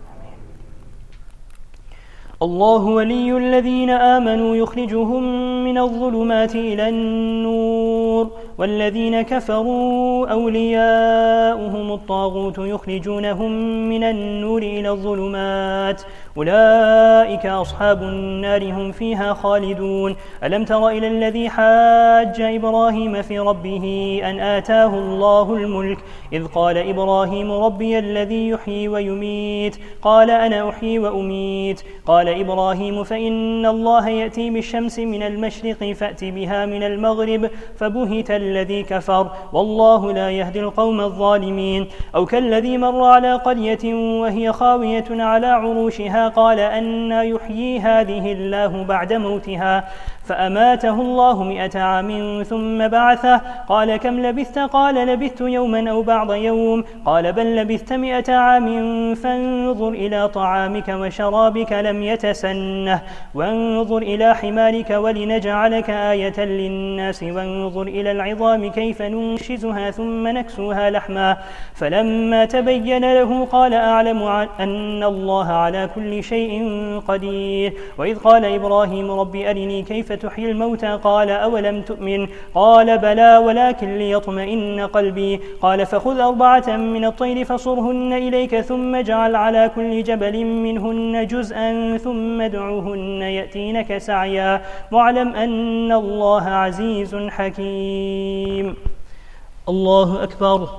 الله ولي الذين آمنوا يخرجهم من الظلمات إلى النور والذين كفروا أولياؤهم الطاغوت يخرجونهم من النور إلى الظلمات أولئك أصحاب النار هم فيها خالدون. ألم تر إلى الذي حاج إبراهيم في ربه أن آتاه الله الملك إذ قال إبراهيم ربي الذي يحيي ويميت قال أنا أحيي وأميت قال إبراهيم فإن الله يأتي بالشمس من المشرق فأت بها من المغرب فبهت الذي كفر والله لا يهدي القوم الظالمين. أو كالذي مر على قرية وهي خاوية على عروشها قال أنى يحيي هذه الله بعد موتها فأماته الله 100 عام ثم بعثه قال كم لبثت قال لبثت يوما أو بعض يوم قال بل لبثت 100 عام فانظر إلى طعامك وشرابك لم يتسنه وانظر إلى حمارك ولنجعلك آية للناس وانظر إلى العظام كيف ننشزها ثم نكسوها لحما فلما تبين له قال أعلم أن الله على كل شيء قدير. وإذ قال إبراهيم رب أرني كيف تحيي الموتى قال أولم تؤمن قال بلى ولكن ليطمئن قلبي قال فخذ 4 من الطير فصرهن إليك ثم اجعل على كل جبل منهن جزءا ثم ادعوهن يأتينك سعيا واعلم أن الله عزيز حكيم. الله أكبر.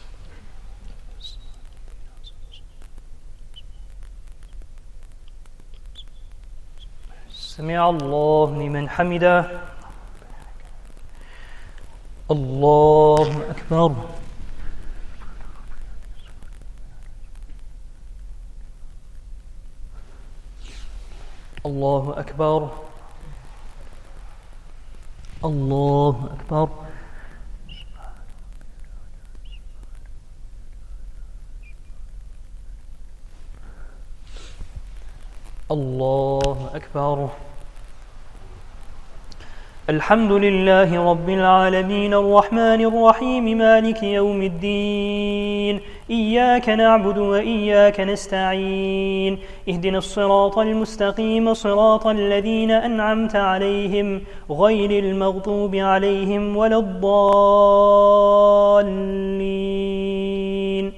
سمع الله لمن حمده. الله أكبر. الله أكبر. الله أكبر. الله أكبر. الحمد لله رب العالمين الرحمن الرحيم مالك يوم الدين إياك نعبد وإياك نستعين اهدنا الصراط المستقيم صراط الذين أنعمت عليهم غير المغضوب عليهم ولا الضالين.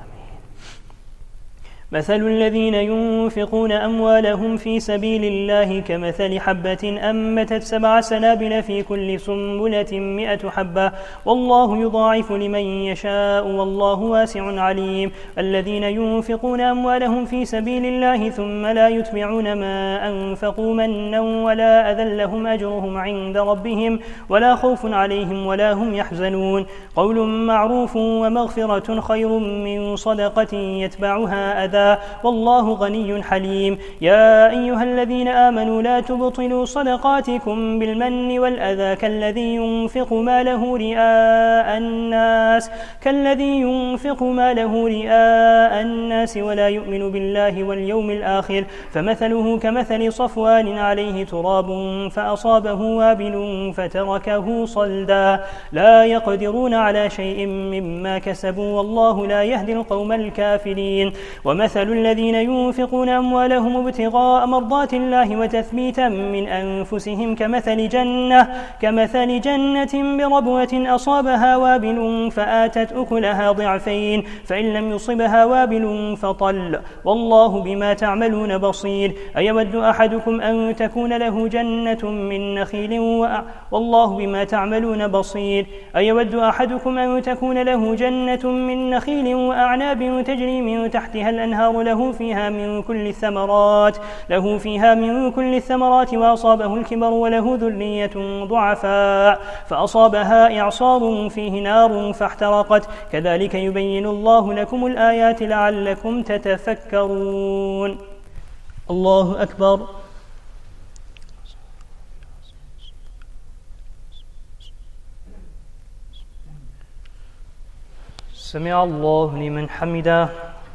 مثل الذين ينفقون أموالهم في سبيل الله كمثل حبة أنبتت 7 سنابل في كل سنبلة 100 حبة والله يضاعف لمن يشاء والله واسع عليم. الذين ينفقون أموالهم في سبيل الله ثم لا يتبعون ما أنفقوا منا ولا أذى لهم أجرهم عند ربهم ولا خوف عليهم ولا هم يحزنون. قول معروف ومغفرة خير من صدقة يتبعها أذى والله غني حليم. يا أيها الذين آمنوا لا تبطلوا صدقاتكم بالمن والأذى كالذي ينفق ماله رئاء الناس ولا يؤمن بالله واليوم الآخر فمثله كمثل صفوان عليه تراب فأصابه وابل فتركه صلدا لا يقدرون على شيء مما كسبوا والله لا يهدي القوم الكافرين. ومثل ومثل الذين ينفقون أموالهم ابتغاء مرضات الله وتثبيتا من أنفسهم كمثل جنة بربوة أصابها وابل فآتت أكلها ضعفين فإن لم يصبها وابل فطل والله بما تعملون بصير. أيود أحدكم أن تكون له جنة من نخيل والله بما تعملون بصير. أيود أحدكم أن تكون له جنة من نخيل وأعناب تجري من تحتها الأنهار له فيها من كل الثمرات وأصابه الكبر وله ذرية ضعفاء فأصابها إعصار فيه نار فاحترقت كذلك يبين الله لكم الآيات لعلكم تتفكرون. الله أكبر. سمع الله لمن حمده.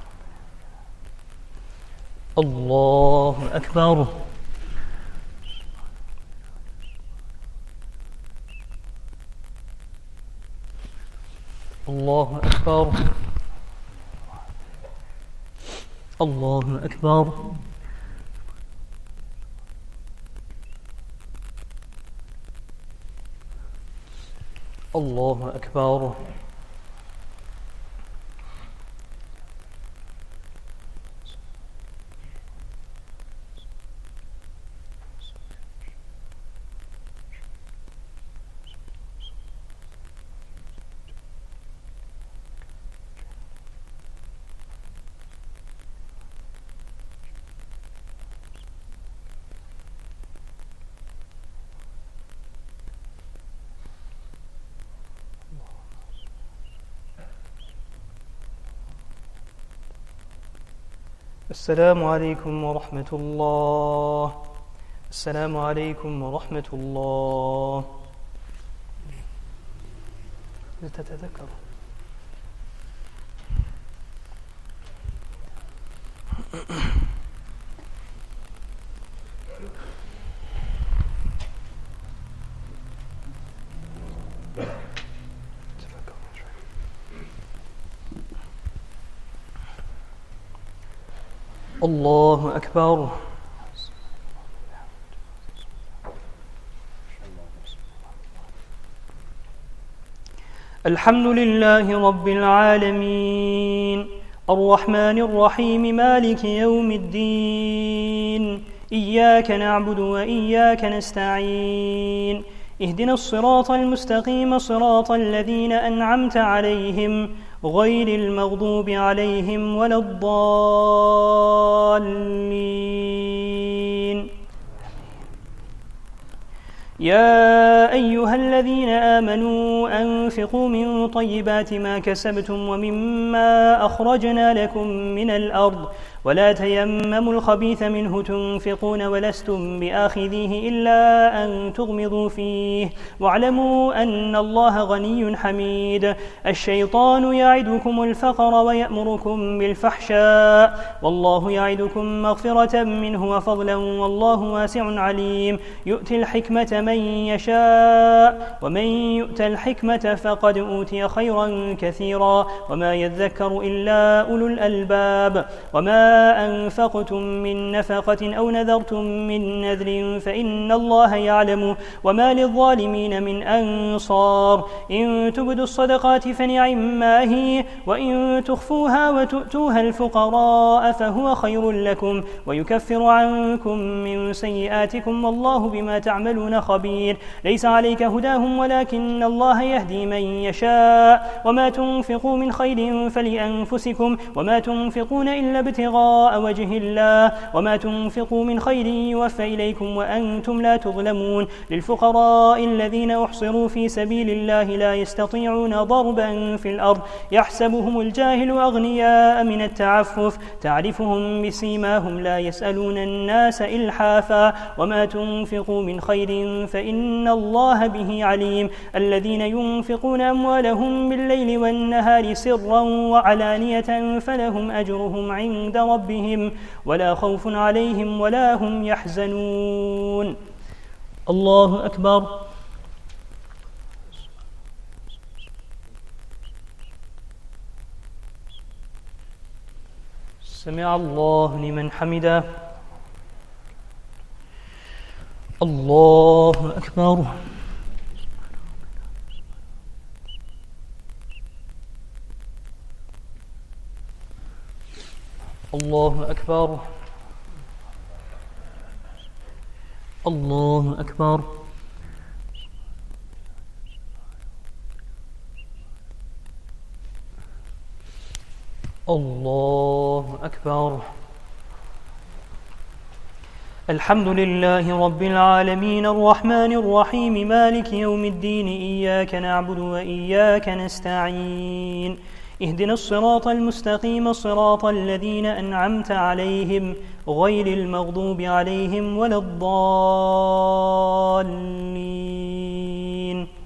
الله أكبر. الله أكبر. الله أكبر. الله أكبر. السلام عليكم ورحمة الله. السلام عليكم ورحمة الله. تتذكر الله أكبر. الحمد لله رب العالمين الرحمن الرحيم مالك يوم الدين إياك نعبد وإياك نستعين اهدنا الصراط المستقيم صراط الذين أنعمت عليهم غير المغضوب عليهم ولا الضالين. يا أيها الذين آمنوا أنفقوا من طيبات ما كسبتم ومما أخرجنا لكم من الأرض ولا تيمموا الخبيث منه تنفقون ولستم بآخذيه إلا أن تغمضوا فيه واعلموا أن الله غني حميد. الشيطان يعدكم الفقر ويأمركم بالفحشاء والله يعدكم مغفرة منه وفضلا والله واسع عليم. يؤتي الحكمة من يشاء ومن يؤت الحكمة فقد أوتي خيرا كثيرا وما يذكر إلا أولو الألباب. وما أنفقتم من نفقة أو نذرتم من نذر فإن الله يعلم وما للظالمين من أنصار. إن تبدوا الصدقات فنعما هي وإن تخفوها وتؤتوها الفقراء فهو خير لكم ويكفر عنكم من سيئاتكم والله بما تعملون خبير. ليس عليك هداهم ولكن الله يهدي من يشاء وما تنفقوا من خير فلأنفسكم وما تنفقون إلا ابتغاء وجه الله وما تنفقوا من خير يوفى إليكم وأنتم لا تظلمون. للفقراء الذين أحصروا في سبيل الله لا يستطيعون ضربا في الأرض يحسبهم الجاهل أغنياء من التعفف تعرفهم بسيماهم لا يسألون الناس إلحافا وما تنفقوا من خير فإن الله به عليم. الذين ينفقون أموالهم بالليل والنهار سرا وعلانية فلهم أجرهم عند ربهم ولا خوف عليهم ولا هم يحزنون. الله أكبر. سمع الله لمن حمده. الله أكبر. الله أكبر. الله أكبر. الله أكبر. الحمد لله رب العالمين الرحمن الرحيم مالك يوم الدين إياك نعبد وإياك نستعين اهدنا الصراط المستقيم صراط الذين أنعمت عليهم غير المغضوب عليهم ولا الضالين.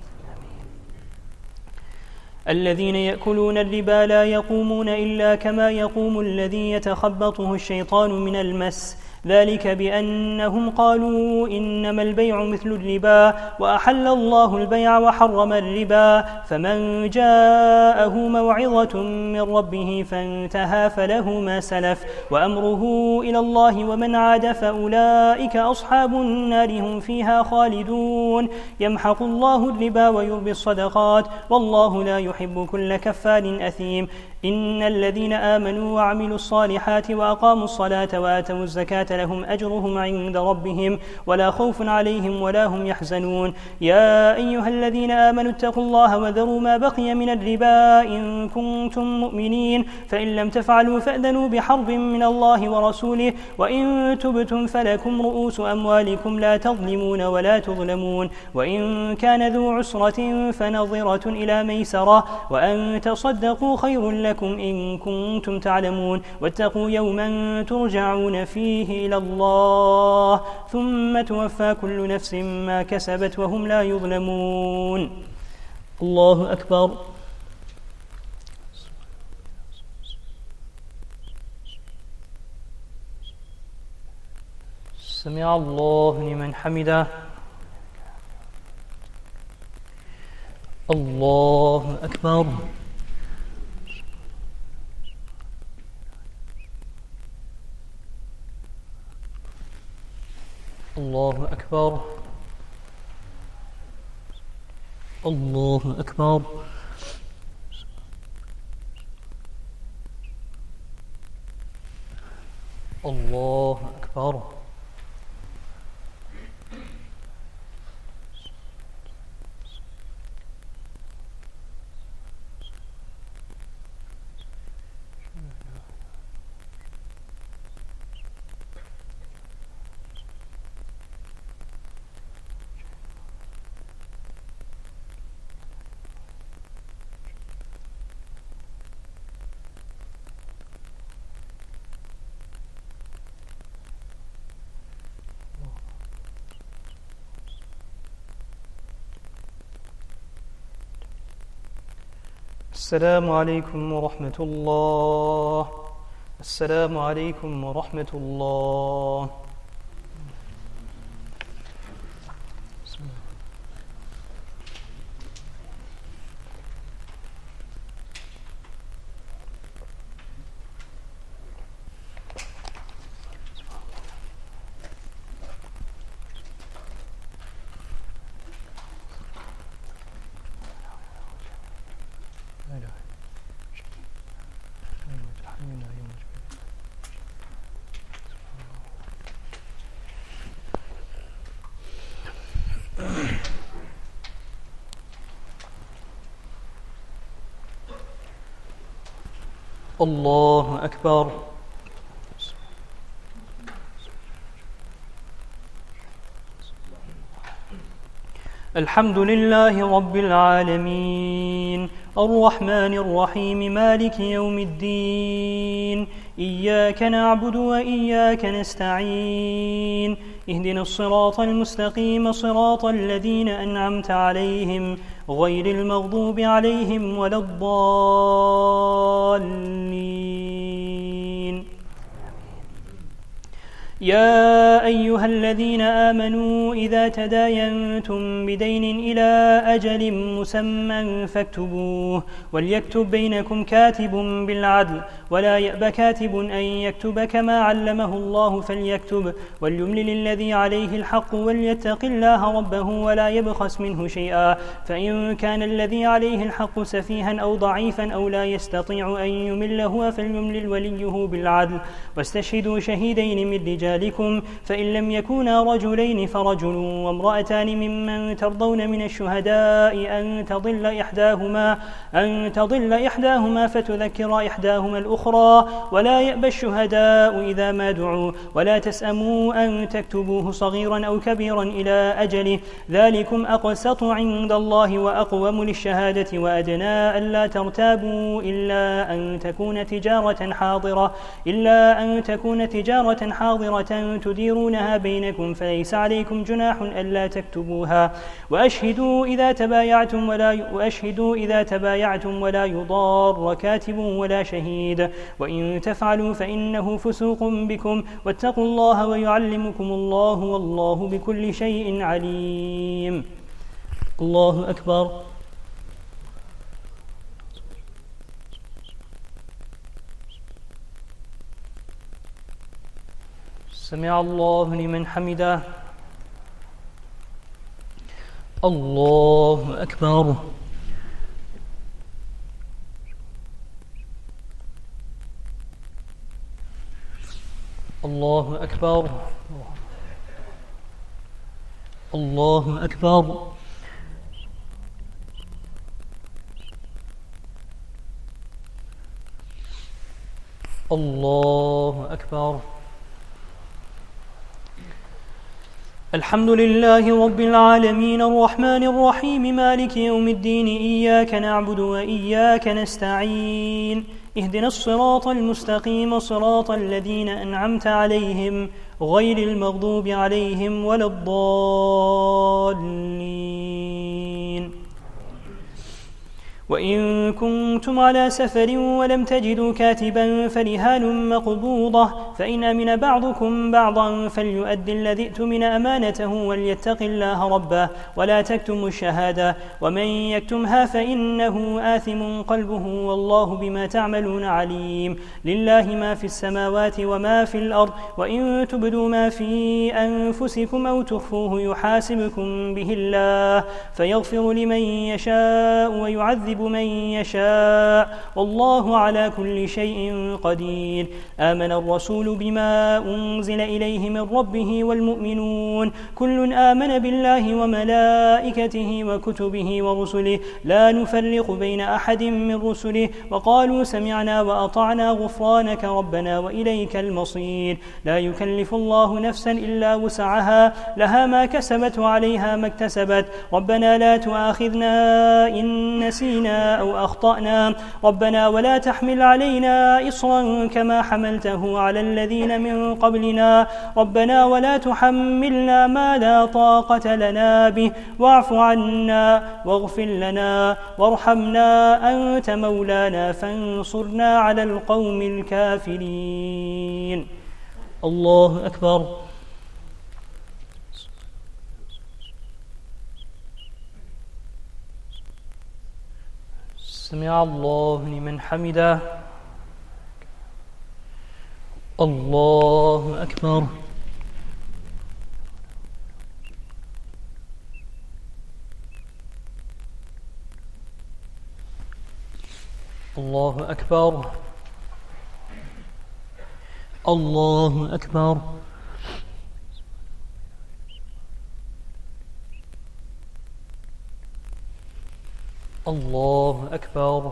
الذين يأكلون الربا لا يقومون إلا كما يقوم الذي يتخبطه الشيطان من المس ذلك بأنهم قالوا إنما البيع مثل الربا وأحل الله البيع وحرم الربا فمن جاءه موعظة من ربه فانتهى فله ما سلف وأمره إلى الله ومن عاد فأولئك أصحاب النار هم فيها خالدون. يمحق الله الربا ويربي الصدقات والله لا يحب كل كفار أثيم. إن الذين آمنوا وعملوا الصالحات وأقاموا الصلاة وآتوا الزكاة لهم أجرهم عند ربهم ولا خوف عليهم ولا هم يحزنون. يا أيها الذين آمنوا اتقوا الله وذروا ما بقي من الربا إن كنتم مؤمنين فإن لم تفعلوا فأذنوا بحرب من الله ورسوله وإن تبتم فلكم رؤوس أموالكم لا تظلمون ولا تظلمون وإن كان ذو عسرة فنظرة إلى ميسرة وأن تصدقوا خير لكم إن كنتم تعلمون واتقوا يوما ترجعون فيه إلى الله ثم توفى كل نفس ما كسبت وهم لا يظلمون. الله أكبر. سمع الله لمن حمده. الله أكبر. الله أكبر. الله أكبر. الله أكبر. السلام عليكم ورحمة الله. السلام عليكم ورحمة الله. الله أكبر. الحمد لله رب العالمين الرحمن الرحيم مالك يوم الدين إياك نعبد وإياك نستعين اهدنا الصراط المستقيم صراط الذين أنعمت عليهم غير المغضوب عليهم ولا الضالين. يا أيها الذين آمنوا إذا تداينتم بدين إلى أجل مسمى فاكتبوه وليكتب بينكم كاتب بالعدل ولا يأب كاتب أن يكتب كما علمه الله فليكتب وليملل الذي عليه الحق وليتق الله ربه ولا يبخس منه شيئا فإن كان الذي عليه الحق سفيها أو ضعيفا أو لا يستطيع أن يمل هو فليملل وليه بالعدل واستشهدوا شهيدين من رجالكم فإن لم يكونا رجلين فرجل وامرأتان ممن ترضون من الشهداء أن تضل إحداهما فتذكر إحداهما الأخرى ولا يأبى الشهداء إذا ما دعوا ولا تسأموا أن تكتبوه صغيرا أو كبيرا إلى أجله ذلكم أقسط عند الله وأقوم للشهادة وأدنى ألا ترتابوا إلا أن تكون تجارة حاضرة تديرونها بينكم فليس عليكم جناح ألا تكتبوها وأشهدوا إذا تبايعتم ولا يضار كاتب ولا شهيد وإن تفعلوا فإنه فسوق بكم واتقوا الله ويعلمكم الله والله بكل شيء عليم. الله أكبر. سمع الله لمن حمده. الله أكبر. الله أكبر. الله أكبر. الله أكبر. الحمد لله رب العالمين الرحمن الرحيم مالك يوم الدين إياك نعبد وإياك نستعين اهدنا الصراط المستقيم صراط الذين أنعمت عليهم غير المغضوب عليهم ولا الضالين. وإن كنتم على سفر ولم تجدوا كاتبا فرهان مقبوضة فإن أمن بعضكم بعضا فليؤدي الذي اؤتمن أمانته وليتق الله ربه ولا تكتموا الشهادة ومن يكتمها فإنه آثم قلبه والله بما تعملون عليم. لله ما في السماوات وما في الأرض وإن تبدوا ما في أنفسكم أو تخفوه يحاسبكم به الله فيغفر لمن يشاء ويعذب من يشاء والله على كل شيء قدير. آمن الرسول بما أنزل إليه من ربه والمؤمنون كل آمن بالله وملائكته وكتبه ورسله لا نفرق بين أحد من رسله وقالوا سمعنا وأطعنا غفرانك ربنا وإليك المصير. لا يكلف الله نفسا إلا وسعها لها ما كسبت وعليها ما اكتسبت ربنا لا تؤاخذنا إن نسينا أو أخطأنا ربنا ولا تحمل علينا إصرا كما حملته على الذين من قبلنا ربنا ولا تحملنا ما لا طاقة لنا به واعف عنا واغفر لنا وارحمنا أنت مولانا فانصرنا على القوم الكافرين. الله أكبر. سمع الله لمن حمده. الله أكبر. الله أكبر. الله أكبر. الله أكبر.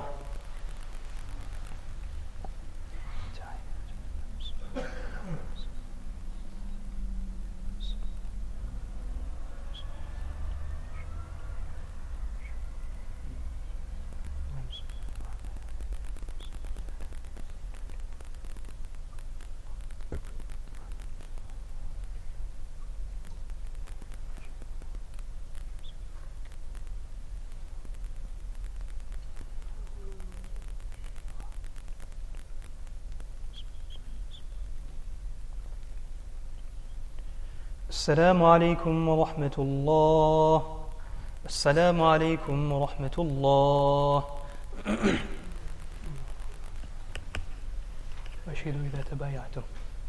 السلام عليكم ورحمة الله. السلام عليكم ورحمة الله. أشهد إذا تبايعتم.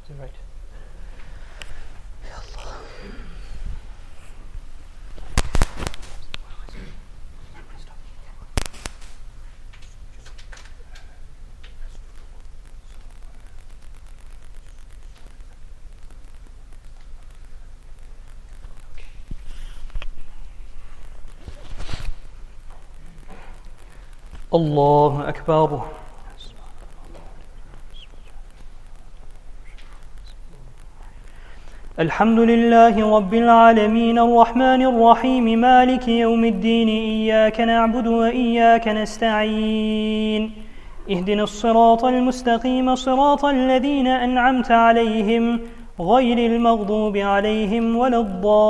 الله أكبر. الحمد لله رب العالمين الرحمن الرحيم مالك يوم الدين إياك نعبد وإياك نستعين اهدنا الصراط المستقيم صراط الذين أنعمت عليهم غير المغضوب عليهم ولا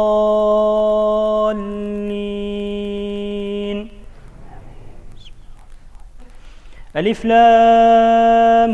الضالين. ألف لام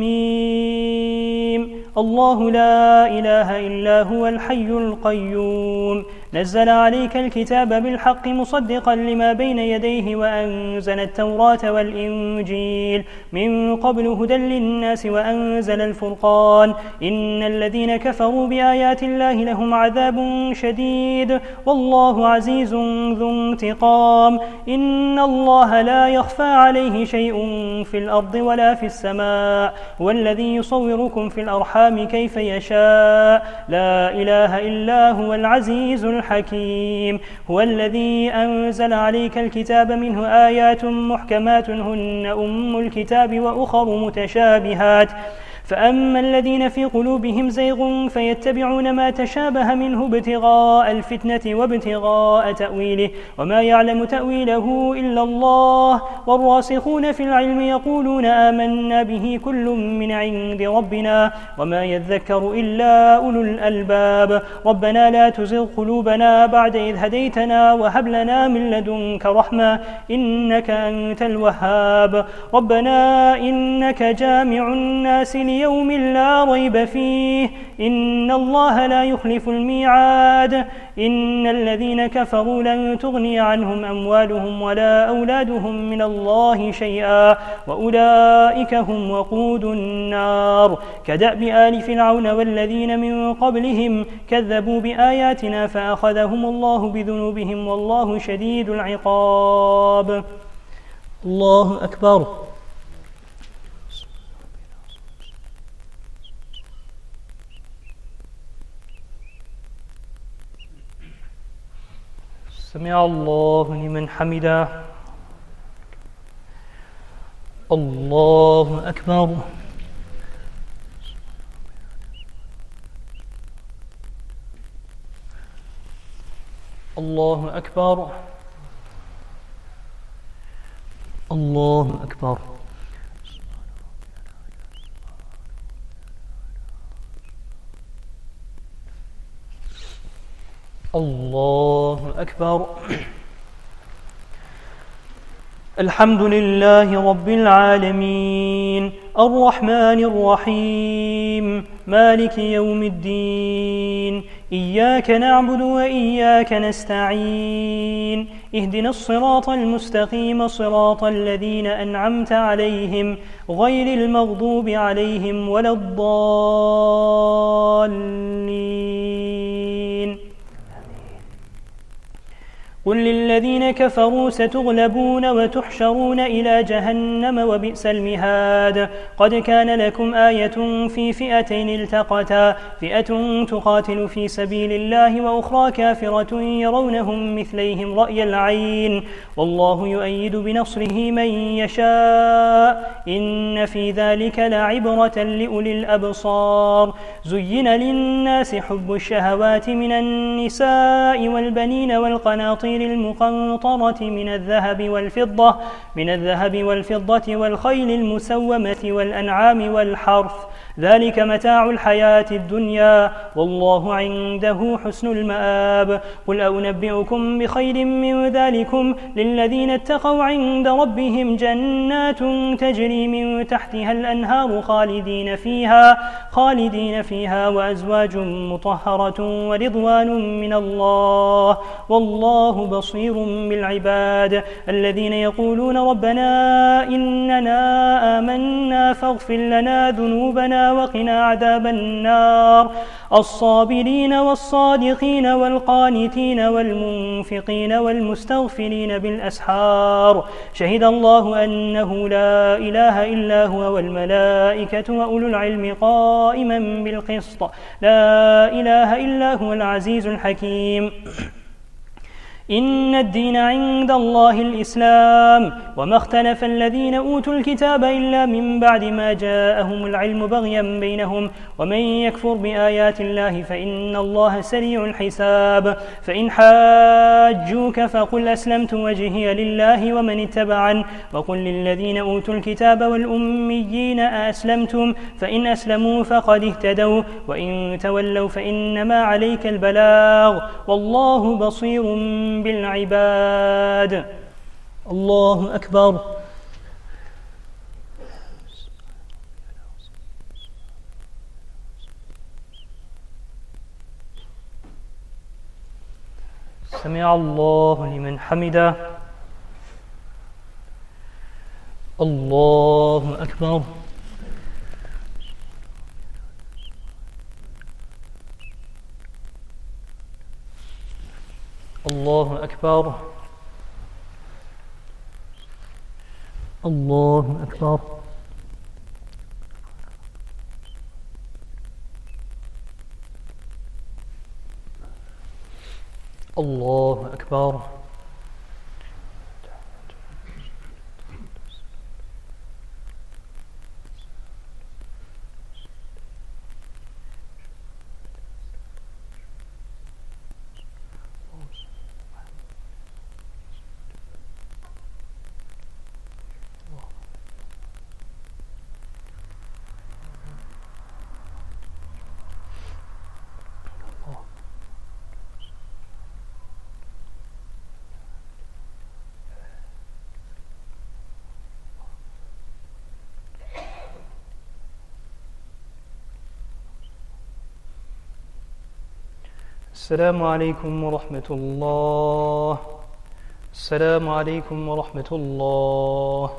ميم. الله لا إله إلا هو الحي القيوم نزل عليك الكتاب بالحق مصدقا لما بين يديه وأنزل التوراة والإنجيل من قبل هدى للناس وأنزل الفرقان إن الذين كفروا بآيات الله لهم عذاب شديد والله عزيز ذو انتقام. إن الله لا يخفى عليه شيء في الأرض ولا في السماء والذي يصوركم في الأرحام كيف يشاء لا إله إلا هو العزيز الحكيم. هو الذي أنزل عليك الكتاب منه آيات محكمات هن أم الكتاب وأخر متشابهات فأما الذين في قلوبهم زيغ فيتبعون ما تشابه منه ابتغاء الفتنة وابتغاء تأويله وما يعلم تأويله إلا الله والراسخون في العلم يقولون آمنا به كل من عند ربنا وما يذكر إلا أولو الألباب. ربنا لا تزغ قلوبنا بعد إذ هديتنا وهب لنا من لدنك رحمة إنك أنت الوهاب. ربنا إنك جامع الناس يوم لا ريب فيه إن الله لا يخلف الميعاد. إن الذين كفروا لن تغني عنهم أموالهم ولا أولادهم من الله شيئا وأولئك هم وقود النار. كدأب آل فرعون والذين من قبلهم كذبوا بآياتنا فأخذهم الله بذنوبهم والله شديد العقاب. الله أكبر. سمع الله لمن حمده. الله أكبر. الله أكبر. الله أكبر. الله أكبر. الحمد لله رب العالمين الرحمن الرحيم مالك يوم الدين إياك نعبد وإياك نستعين اهدنا الصراط المستقيم صراط الذين أنعمت عليهم غير المغضوب عليهم ولا الضالين. قل للذين كفروا ستغلبون وتحشرون إلى جهنم وبئس المهاد. قد كان لكم آية في فئتين التقتا فئة تقاتل في سبيل الله وأخرى كافرة يرونهم مثليهم رأي العين والله يؤيد بنصره من يشاء إن في ذلك لعبرة لأولي الأبصار. زين للناس حب الشهوات من النساء والبنين والقناطير المقنطرة من الذهب والفضة والخيل المسومة والأنعام والحرث ذلك متاع الحياة الدنيا والله عنده حسن المآب قل أنبئكم بخير من ذلكم للذين اتقوا عند ربهم جنات تجري من تحتها الأنهار خالدين فيها وأزواج مطهرة ورضوان من الله والله بصير بالعباد الذين يقولون ربنا إننا آمنا فاغفر لنا ذنوبنا وقنا عذاب النار الصابرين والصادقين والقانتين والمنفقين والمستغفرين بالأسحار شهد الله أنه لا إله إلا هو والملائكة وأولو العلم قائما بالقسط لا إله إلا هو العزيز الحكيم إن الدين عند الله الإسلام وما اختلف الذين أوتوا الكتاب إلا من بعد ما جاءهم العلم بغيا بينهم ومن يكفر بآيات الله فإن الله سريع الحساب فإن حاجوك فقل أسلمت وجهي لله ومن اتبعن وقل للذين أوتوا الكتاب والأميين أسلمتم فإن أسلموا فقد اهتدوا وإن تولوا فإنما عليك البلاغ والله بصير بالعباد الله أكبر سمع الله لمن حمده الله أكبر الله أكبر الله أكبر الله أكبر السلام عليكم ورحمة الله السلام عليكم ورحمة الله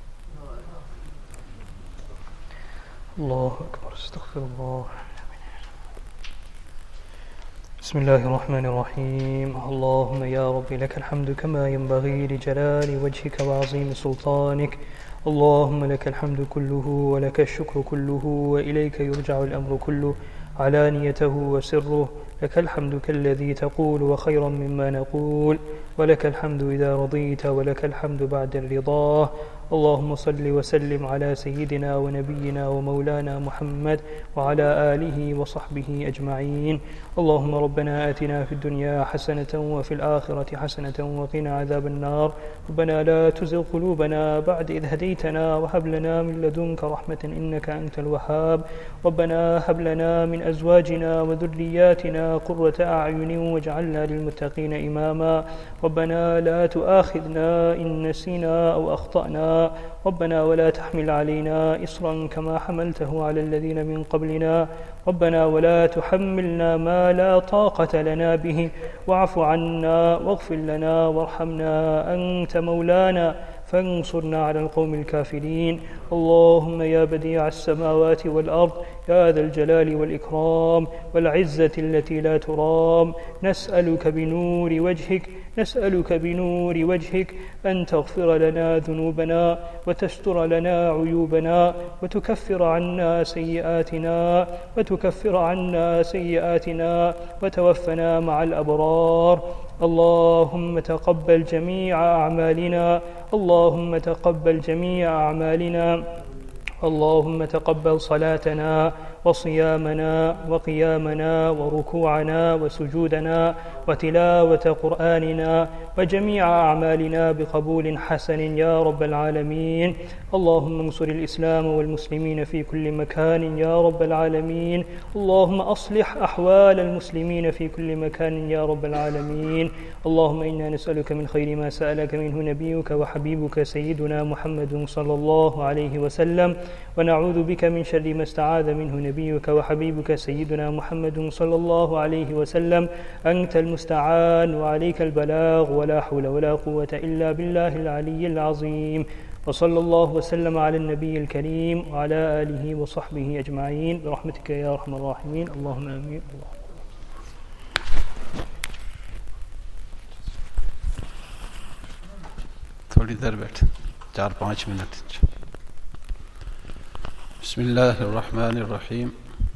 الله أكبر استغفر الله بسم الله الرحمن الرحيم اللهم يا رب لك الحمد كما ينبغي لجلال وجهك وعظيم سلطانك اللهم لك الحمد كله ولك الشكر كله وإليك يرجع الأمر كله علانيته وسره لك الحمد كالذي تقول وخيرا مما نقول ولك الحمد إذا رضيت ولك الحمد بعد الرضا اللهم صل وسلم على سيدنا ونبينا ومولانا محمد وعلى آله وصحبه أجمعين اللهم ربنا آتنا في الدنيا حسنة وفي الآخرة حسنة وقنا عذاب النار ربنا لا تزغ قلوبنا بعد إذ هديتنا وهب لنا من لدنك رحمة إنك أنت الوهاب ربنا هب لنا من أزواجنا وذرياتنا قرة أعين واجعلنا للمتقين إماما ربنا لا تؤاخذنا إن نسينا أو أخطأنا ربنا ولا تحمل علينا إصرا كما حملته على الذين من قبلنا ربنا ولا تحملنا ما لا طاقة لنا به واعف عنا واغفر لنا وارحمنا أنت مولانا فانصرنا على القوم الكافرين اللهم يا بديع السماوات والأرض يا ذا الجلال والإكرام والعزة التي لا ترام نسألك بنور وجهك أن تغفر لنا ذنوبنا وتستر لنا عيوبنا وتكفر عنا سيئاتنا وتوفنا مع الأبرار اللهم تقبل جميع أعمالنا اللهم تقبل صلاتنا وصيامنا وقيامنا وركوعنا وسجودنا وتلاوة قرآننا وجميع أعمالنا بقبول حسن يا رب العالمين. اللهم انصر الإسلام والمسلمين في كل مكان يا رب العالمين. اللهم أصلح أحوال المسلمين في كل مكان يا رب العالمين. اللهم إنا نسألك من خير ما سألك منه نبيك وحبيبك سيدنا محمد صلى الله عليه وسلم، ونعوذ بك من شر ما استعاذ منه نبيك وحبيبك سيدنا محمد صلى الله عليه وسلم. أنت المستعان وعليك البلاغ، ولا حول ولا قوة إلا بالله العلي العظيم. وصلى الله وسلم على النبي الكريم وعلى آله وصحبه أجمعين برحمتك يا أرحم الراحمين. اللهم آمين. تھوڑی دیر بیٹھ 4-5 منٹ. بسم اللہ الرحمن الرحیم.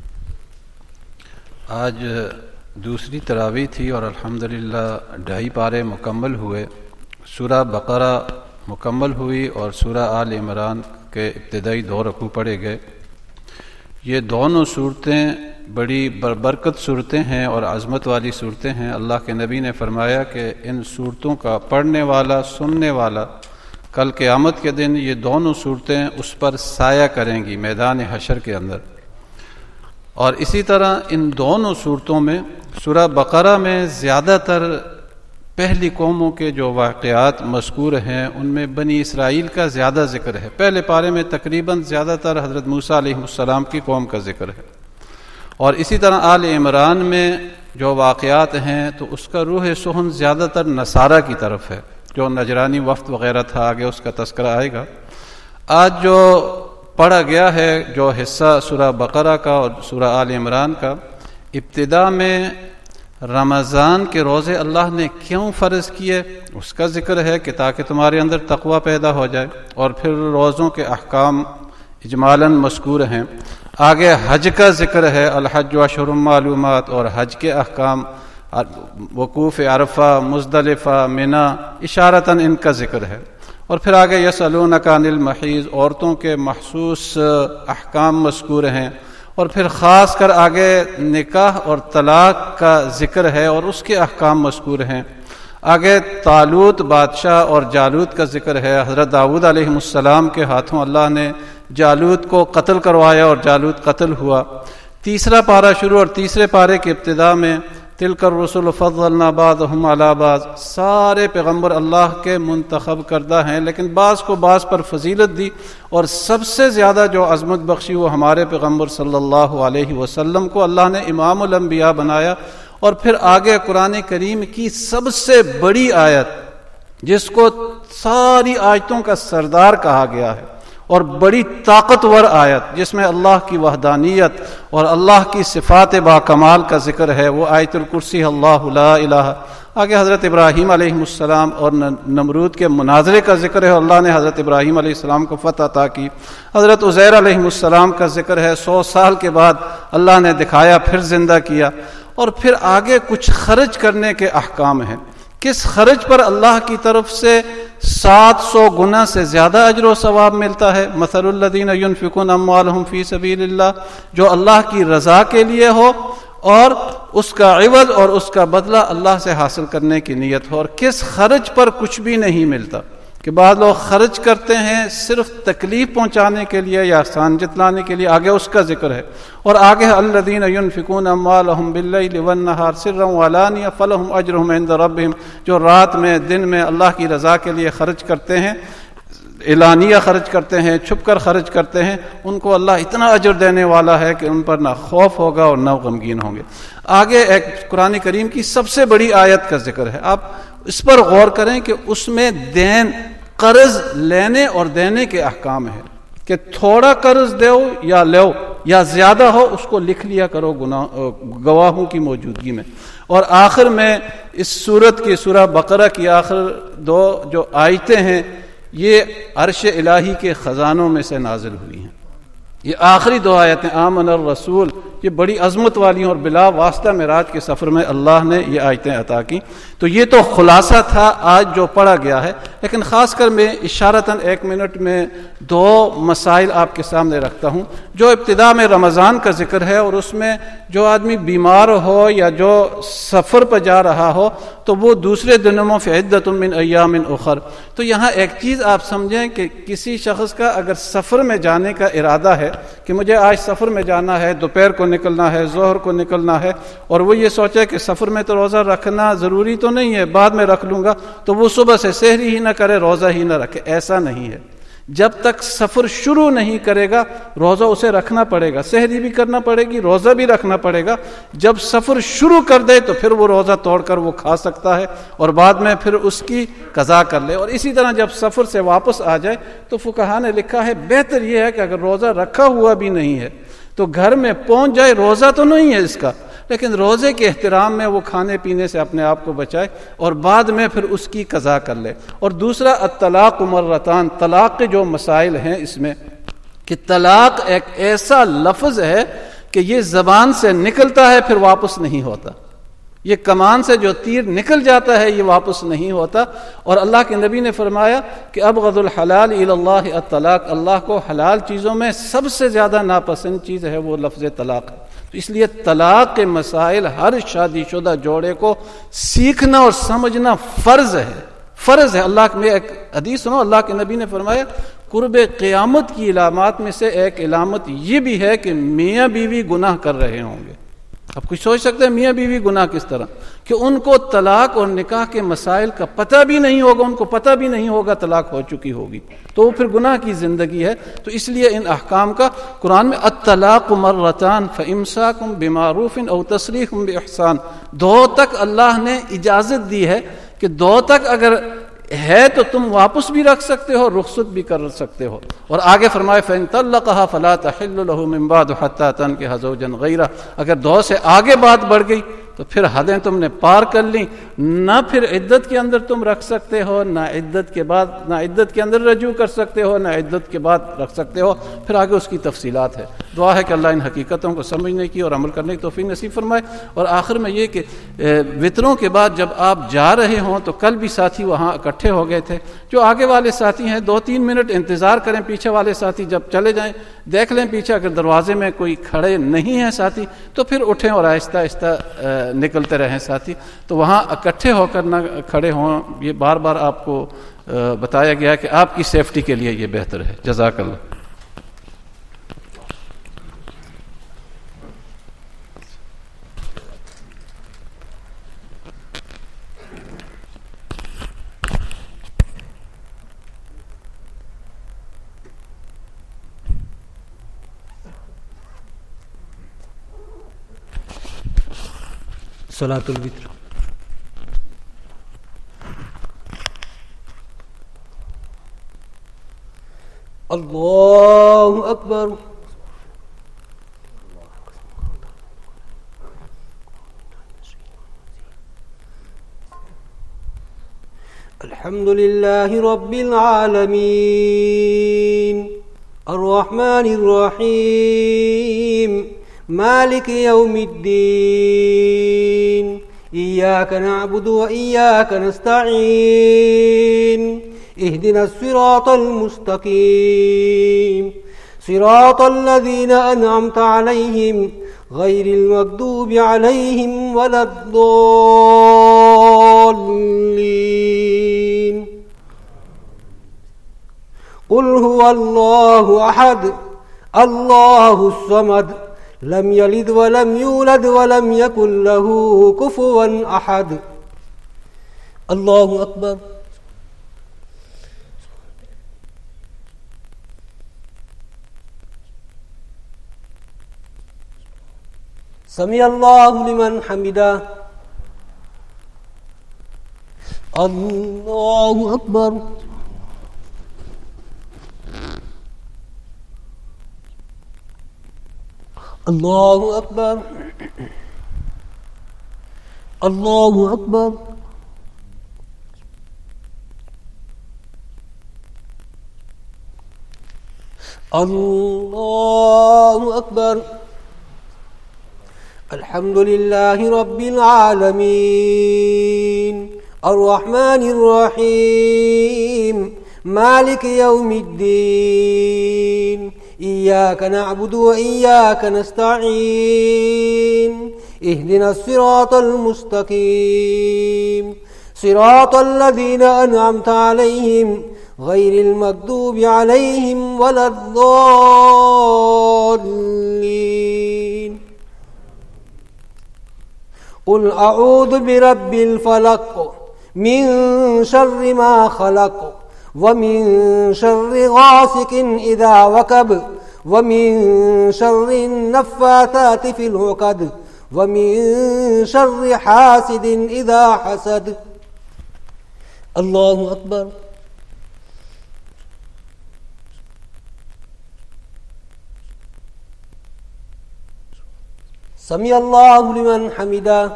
آج دوسری تراویح تھی اور الحمدللہ 2.5 پارے مکمل ہوئے. سورہ بقرہ مکمل ہوئی اور سورہ آل عمران کے ابتدائی 2 رکوع پڑھے گئے. یہ دونوں صورتیں بڑی برکت صورتیں ہیں اور عظمت والی صورتیں ہیں. اللہ کے نبی نے فرمایا کہ ان صورتوں کا پڑھنے والا سننے والا کل قیامت کے دن یہ دونوں صورتیں اس پر سایہ کریں گی میدان حشر کے اندر. اور اسی طرح ان دونوں صورتوں میں سورہ بقرہ میں زیادہ تر پہلی قوموں کے جو واقعات مذکور ہیں ان میں بنی اسرائیل کا زیادہ ذکر ہے. پہلے پارے میں تقریباً زیادہ تر حضرت موسیٰ علیہ السلام کی قوم کا ذکر ہے. اور اسی طرح آل عمران میں جو واقعات ہیں تو اس کا روح سخن زیادہ تر نصارہ کی طرف ہے. جو نجرانی وفد وغیرہ تھا آگے اس کا تذکرہ آئے گا. آج جو پڑھا گیا ہے جو حصہ سورہ بقرہ کا اور سورہ آل عمران کا، ابتدا میں رمضان کے روزے اللہ نے کیوں فرض کیے اس کا ذکر ہے کہ تاکہ تمہارے اندر تقوی پیدا ہو جائے. اور پھر روزوں کے احکام اجمالاً مذکور ہیں. آگے حج کا ذکر ہے، الحج اشہر معلومات، اور حج کے احکام، وقوف عرفہ، مزدلفہ، منی، اشارتاً ان کا ذکر ہے. اور پھر آگے یسألونک عن المحیض، عورتوں کے مخصوص احکام مذکور ہیں. اور پھر خاص کر آگے نکاح اور طلاق کا ذکر ہے اور اس کے احکام مذکور ہیں. آگے طالوت بادشاہ اور جالوت کا ذکر ہے. حضرت داؤد علیہ السلام کے ہاتھوں اللہ نے جالوت کو قتل کروایا اور جالوت قتل ہوا. تیسرا پارہ شروع، اور تیسرے پارے کی ابتدا میں تلک الرسل فضلنا بعضهم علی بعض، سارے پیغمبر اللہ کے منتخب کردہ ہیں لیکن بعض کو بعض پر فضیلت دی، اور سب سے زیادہ جو عظمت بخشی وہ ہمارے پیغمبر صلی اللہ علیہ وسلم کو اللہ نے امام الانبیاء بنایا. اور پھر آگے قرآن کریم کی سب سے بڑی آیت جس کو ساری آیتوں کا سردار کہا گیا ہے اور بڑی طاقتور آیت جس میں اللہ کی وحدانیت اور اللہ کی صفات با کمال کا ذکر ہے، وہ آیت الکرسی، اللہ لا الہ. آگے حضرت ابراہیم علیہ السلام اور نمرود کے مناظرے کا ذکر ہے، اللہ نے حضرت ابراہیم علیہ السلام کو فتح عطا کی. حضرت عزیر علیہ السلام کا ذکر ہے، 100 سال کے بعد اللہ نے دکھایا پھر زندہ کیا. اور پھر آگے کچھ خرچ کرنے کے احکام ہیں. کس خرچ پر اللہ کی طرف سے 700 گنا سے زیادہ اجر و ثواب ملتا ہے. مثل الذین ينفقون اموالهم فی سبیل اللہ، جو اللہ کی رضا کے لیے ہو اور اس کا عوض اور اس کا بدلہ اللہ سے حاصل کرنے کی نیت ہو. اور کس خرچ پر کچھ بھی نہیں ملتا کہ بعض لوگ خرچ کرتے ہیں صرف تکلیف پہنچانے کے لیے یا احسان جتلانے کے لیے، آگے اس کا ذکر ہے. اور آگے الذین ينفقون اموالهم باللیل والنہار سرا وعلانیہ فلہم اجرہم عند ربہم، جو رات میں دن میں اللہ کی رضا کے لیے خرچ کرتے ہیں، اعلانیہ خرچ کرتے ہیں، چھپ کر خرچ کرتے ہیں، ان کو اللہ اتنا اجر دینے والا ہے کہ ان پر نہ خوف ہوگا اور نہ غمگین ہوں گے. آگے ایک قرآن کریم کی سب سے بڑی آیت کا ذکر ہے. آپ اس پر غور کریں کہ اس میں دین، قرض لینے اور دینے کے احکام ہیں کہ تھوڑا قرض دو یا لو یا زیادہ ہو اس کو لکھ لیا کرو گواہوں کی موجودگی میں. اور آخر میں اس سورت کی، سورہ بقرہ کی آخر 2 جو آیتیں ہیں یہ عرش الہی کے خزانوں میں سے نازل ہوئی ہیں. یہ آخری 2 آیتیں، آمن الرسول یہ بڑی عظمت والی اور بلا واسطہ معراج کے سفر میں اللہ نے یہ آیتیں عطا کی. تو یہ تو خلاصہ تھا آج جو پڑھا گیا ہے، لیکن خاص کر میں اشارتاً 1 منٹ میں 2 مسائل آپ کے سامنے رکھتا ہوں. جو ابتدا میں رمضان کا ذکر ہے، اور اس میں جو آدمی بیمار ہو یا جو سفر پر جا رہا ہو تو وہ دوسرے دنوں میں فعدۃ من ایام اخر. تو یہاں ایک چیز آپ سمجھیں کہ کسی شخص کا اگر سفر میں جانے کا ارادہ ہے کہ مجھے آج سفر میں جانا ہے، دوپہر کو نکلنا ہے، ظہر کو نکلنا ہے، اور وہ یہ سوچے کہ سفر میں تو روزہ رکھنا ضروری تو نہیں ہے، بعد میں رکھ لوں گا، تو وہ صبح سے سحری ہی نہ کرے، روزہ ہی نہ رکھے. ایسا نہیں ہے. جب تک سفر شروع نہیں کرے گا روزہ اسے رکھنا پڑے گا، سحری بھی کرنا پڑے گی، روزہ بھی رکھنا پڑے گا. جب سفر شروع کر دے تو پھر وہ روزہ توڑ کر وہ کھا سکتا ہے اور بعد میں پھر اس کی قضا کر لے. اور اسی طرح جب سفر سے واپس آ جائے تو فقہا نے لکھا ہے بہتر یہ ہے کہ اگر روزہ رکھا ہوا بھی نہیں ہے تو گھر میں پہنچ جائے. روزہ تو نہیں ہے اس کا، لیکن روزے کے احترام میں وہ کھانے پینے سے اپنے آپ کو بچائے اور بعد میں پھر اس کی قضا کر لے. اور دوسرا الطلاق مرتان، طلاق کے جو مسائل ہیں اس میں کہ طلاق ایک ایسا لفظ ہے کہ یہ زبان سے نکلتا ہے پھر واپس نہیں ہوتا. یہ کمان سے جو تیر نکل جاتا ہے یہ واپس نہیں ہوتا. اور اللہ کے نبی نے فرمایا کہ ابغض الحلال الی اللہ الطلاق، اللہ کو حلال چیزوں میں سب سے زیادہ ناپسند چیز ہے وہ لفظ طلاق. تو اس لیے طلاق کے مسائل ہر شادی شدہ جوڑے کو سیکھنا اور سمجھنا فرض ہے. فرض ہے. اللہ میں ایک حدیث سنو، اللہ کے نبی نے فرمایا قرب قیامت کی علامات میں سے ایک علامت یہ بھی ہے کہ میاں بیوی گناہ کر رہے ہوں گے. اب کچھ سوچ سکتے ہیں میاں بیوی گناہ کس طرح، کہ ان کو طلاق اور نکاح کے مسائل کا پتہ بھی نہیں ہوگا، ان کو پتہ بھی نہیں ہوگا طلاق ہو چکی ہوگی، تو وہ پھر گناہ کی زندگی ہے. تو اس لیے ان احکام کا قرآن میں الطلاق مرتان فامساک بمعروف او تسریح باحسان، 2 تک اللہ نے اجازت دی ہے کہ 2 تک اگر ہے تو تم واپس بھی رکھ سکتے ہو، رخصت بھی کر سکتے ہو. اور آگے فرمائے فإن طلقها فلا تحل له من بعد حتى تنكح زوجا غيره، اگر 2 سے آگے بات بڑھ گئی تو پھر حدیں تم نے پار کر لیں، نہ پھر عدت کے اندر تم رکھ سکتے ہو، نہ عدت کے بعد، نہ عدت کے اندر رجوع کر سکتے ہو، نہ عدت کے بعد رکھ سکتے ہو. پھر آگے اس کی تفصیلات ہے. دعا ہے کہ اللہ ان حقیقتوں کو سمجھنے کی اور عمل کرنے کی توفیق نصیب فرمائے. اور آخر میں یہ کہ وطروں کے بعد جب آپ جا رہے ہوں تو کل بھی ساتھی وہاں اکٹھے ہو گئے تھے، جو آگے والے ساتھی ہیں 2-3 منٹ انتظار کریں، پیچھے والے ساتھی جب چلے جائیں دیکھ لیں پیچھے اگر دروازے میں کوئی کھڑے نہیں ہیں ساتھی تو پھر اٹھیں اور آہستہ آہستہ نکلتے رہیں ساتھی. تو وہاں اکٹھے ہو کر نہ کھڑے ہوں. یہ بار بار آپ کو بتایا گیا کہ آپ کی سیفٹی کے لیے یہ بہتر ہے. جزاک اللہ. صلاۃ الوتر. اللہ اکبر. الحمد للہ رب العالمین الرحمن الرحیم مالک یوم الدین ایاک نعبد و ایاک نستعین اهدنا الصراط المستقیم صراط الذین انعمت علیہم غیر المغضوب علیہم ولا الضالین. قل هو اللہ احد اللہ الصمد لم یلد ولم یولد ولم یکن له کفوا احد. اللہ اکبر. سمع اللہ لمن حمدہ. اللہ اکبر. اللہ اکبر. اللہ اکبر. اللہ اکبر. الحمد لله رب العالمين الرحمن الرحيم مالك يوم الدين إياك نعبد وإياك نستعين اهدنا الصراط المستقيم صراط الذين أنعمت عليهم غير المغضوب عليهم ولا الضالين. قل أعوذ برب الفلق من شر ما خلق ومن شر غاسق إذا وقب ومن شر النفاثات في العقد ومن شر حاسد إذا حسد. الله أكبر. سمع الله لمن حمده.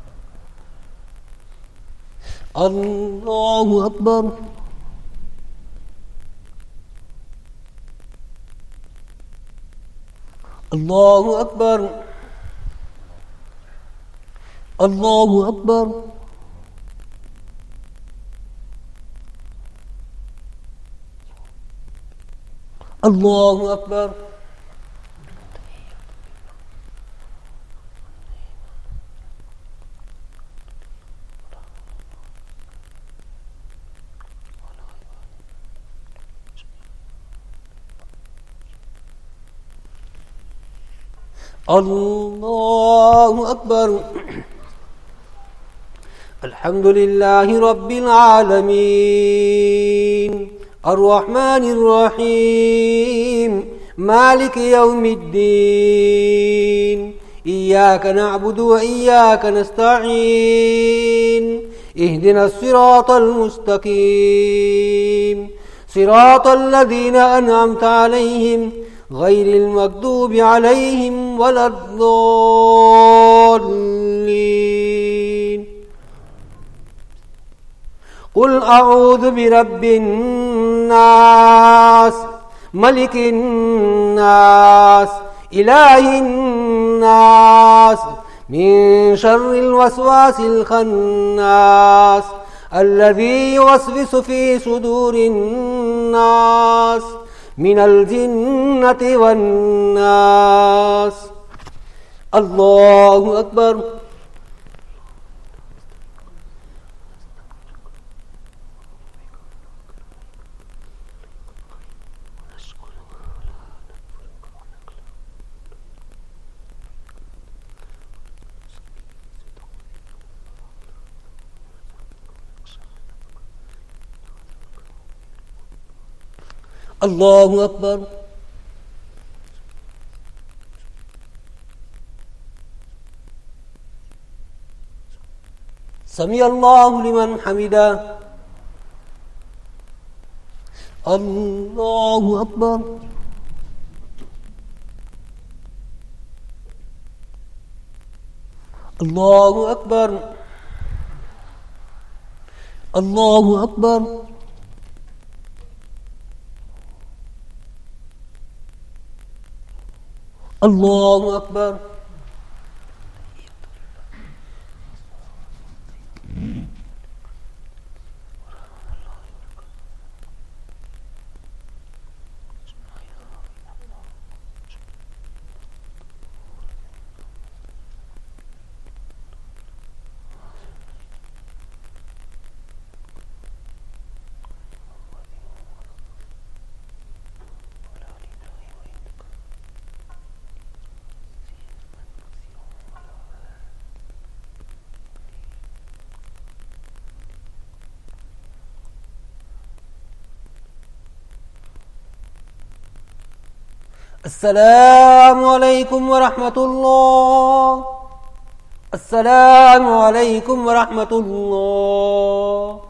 الله أكبر. الله أكبر. الله أكبر. الله أكبر. الله أكبر. الحمد لله رب العالمين الرحمن الرحيم مالك يوم الدين إياك نعبد وإياك نستعين اهدنا الصراط المستقيم صراط الذين أنعمت عليهم غير المغضوب عليهم ولا الضالين. قل أعوذ برب الناس ملك الناس إله الناس من شر الوسواس الخناس الذي يوسوس في صدور الناس من الجنة والناس. الله أكبر. الله أكبر. سمع الله لمن حمده. الله أكبر. الله أكبر. الله أكبر. الله أكبر. السلام عليكم ورحمة الله. السلام عليكم ورحمة الله.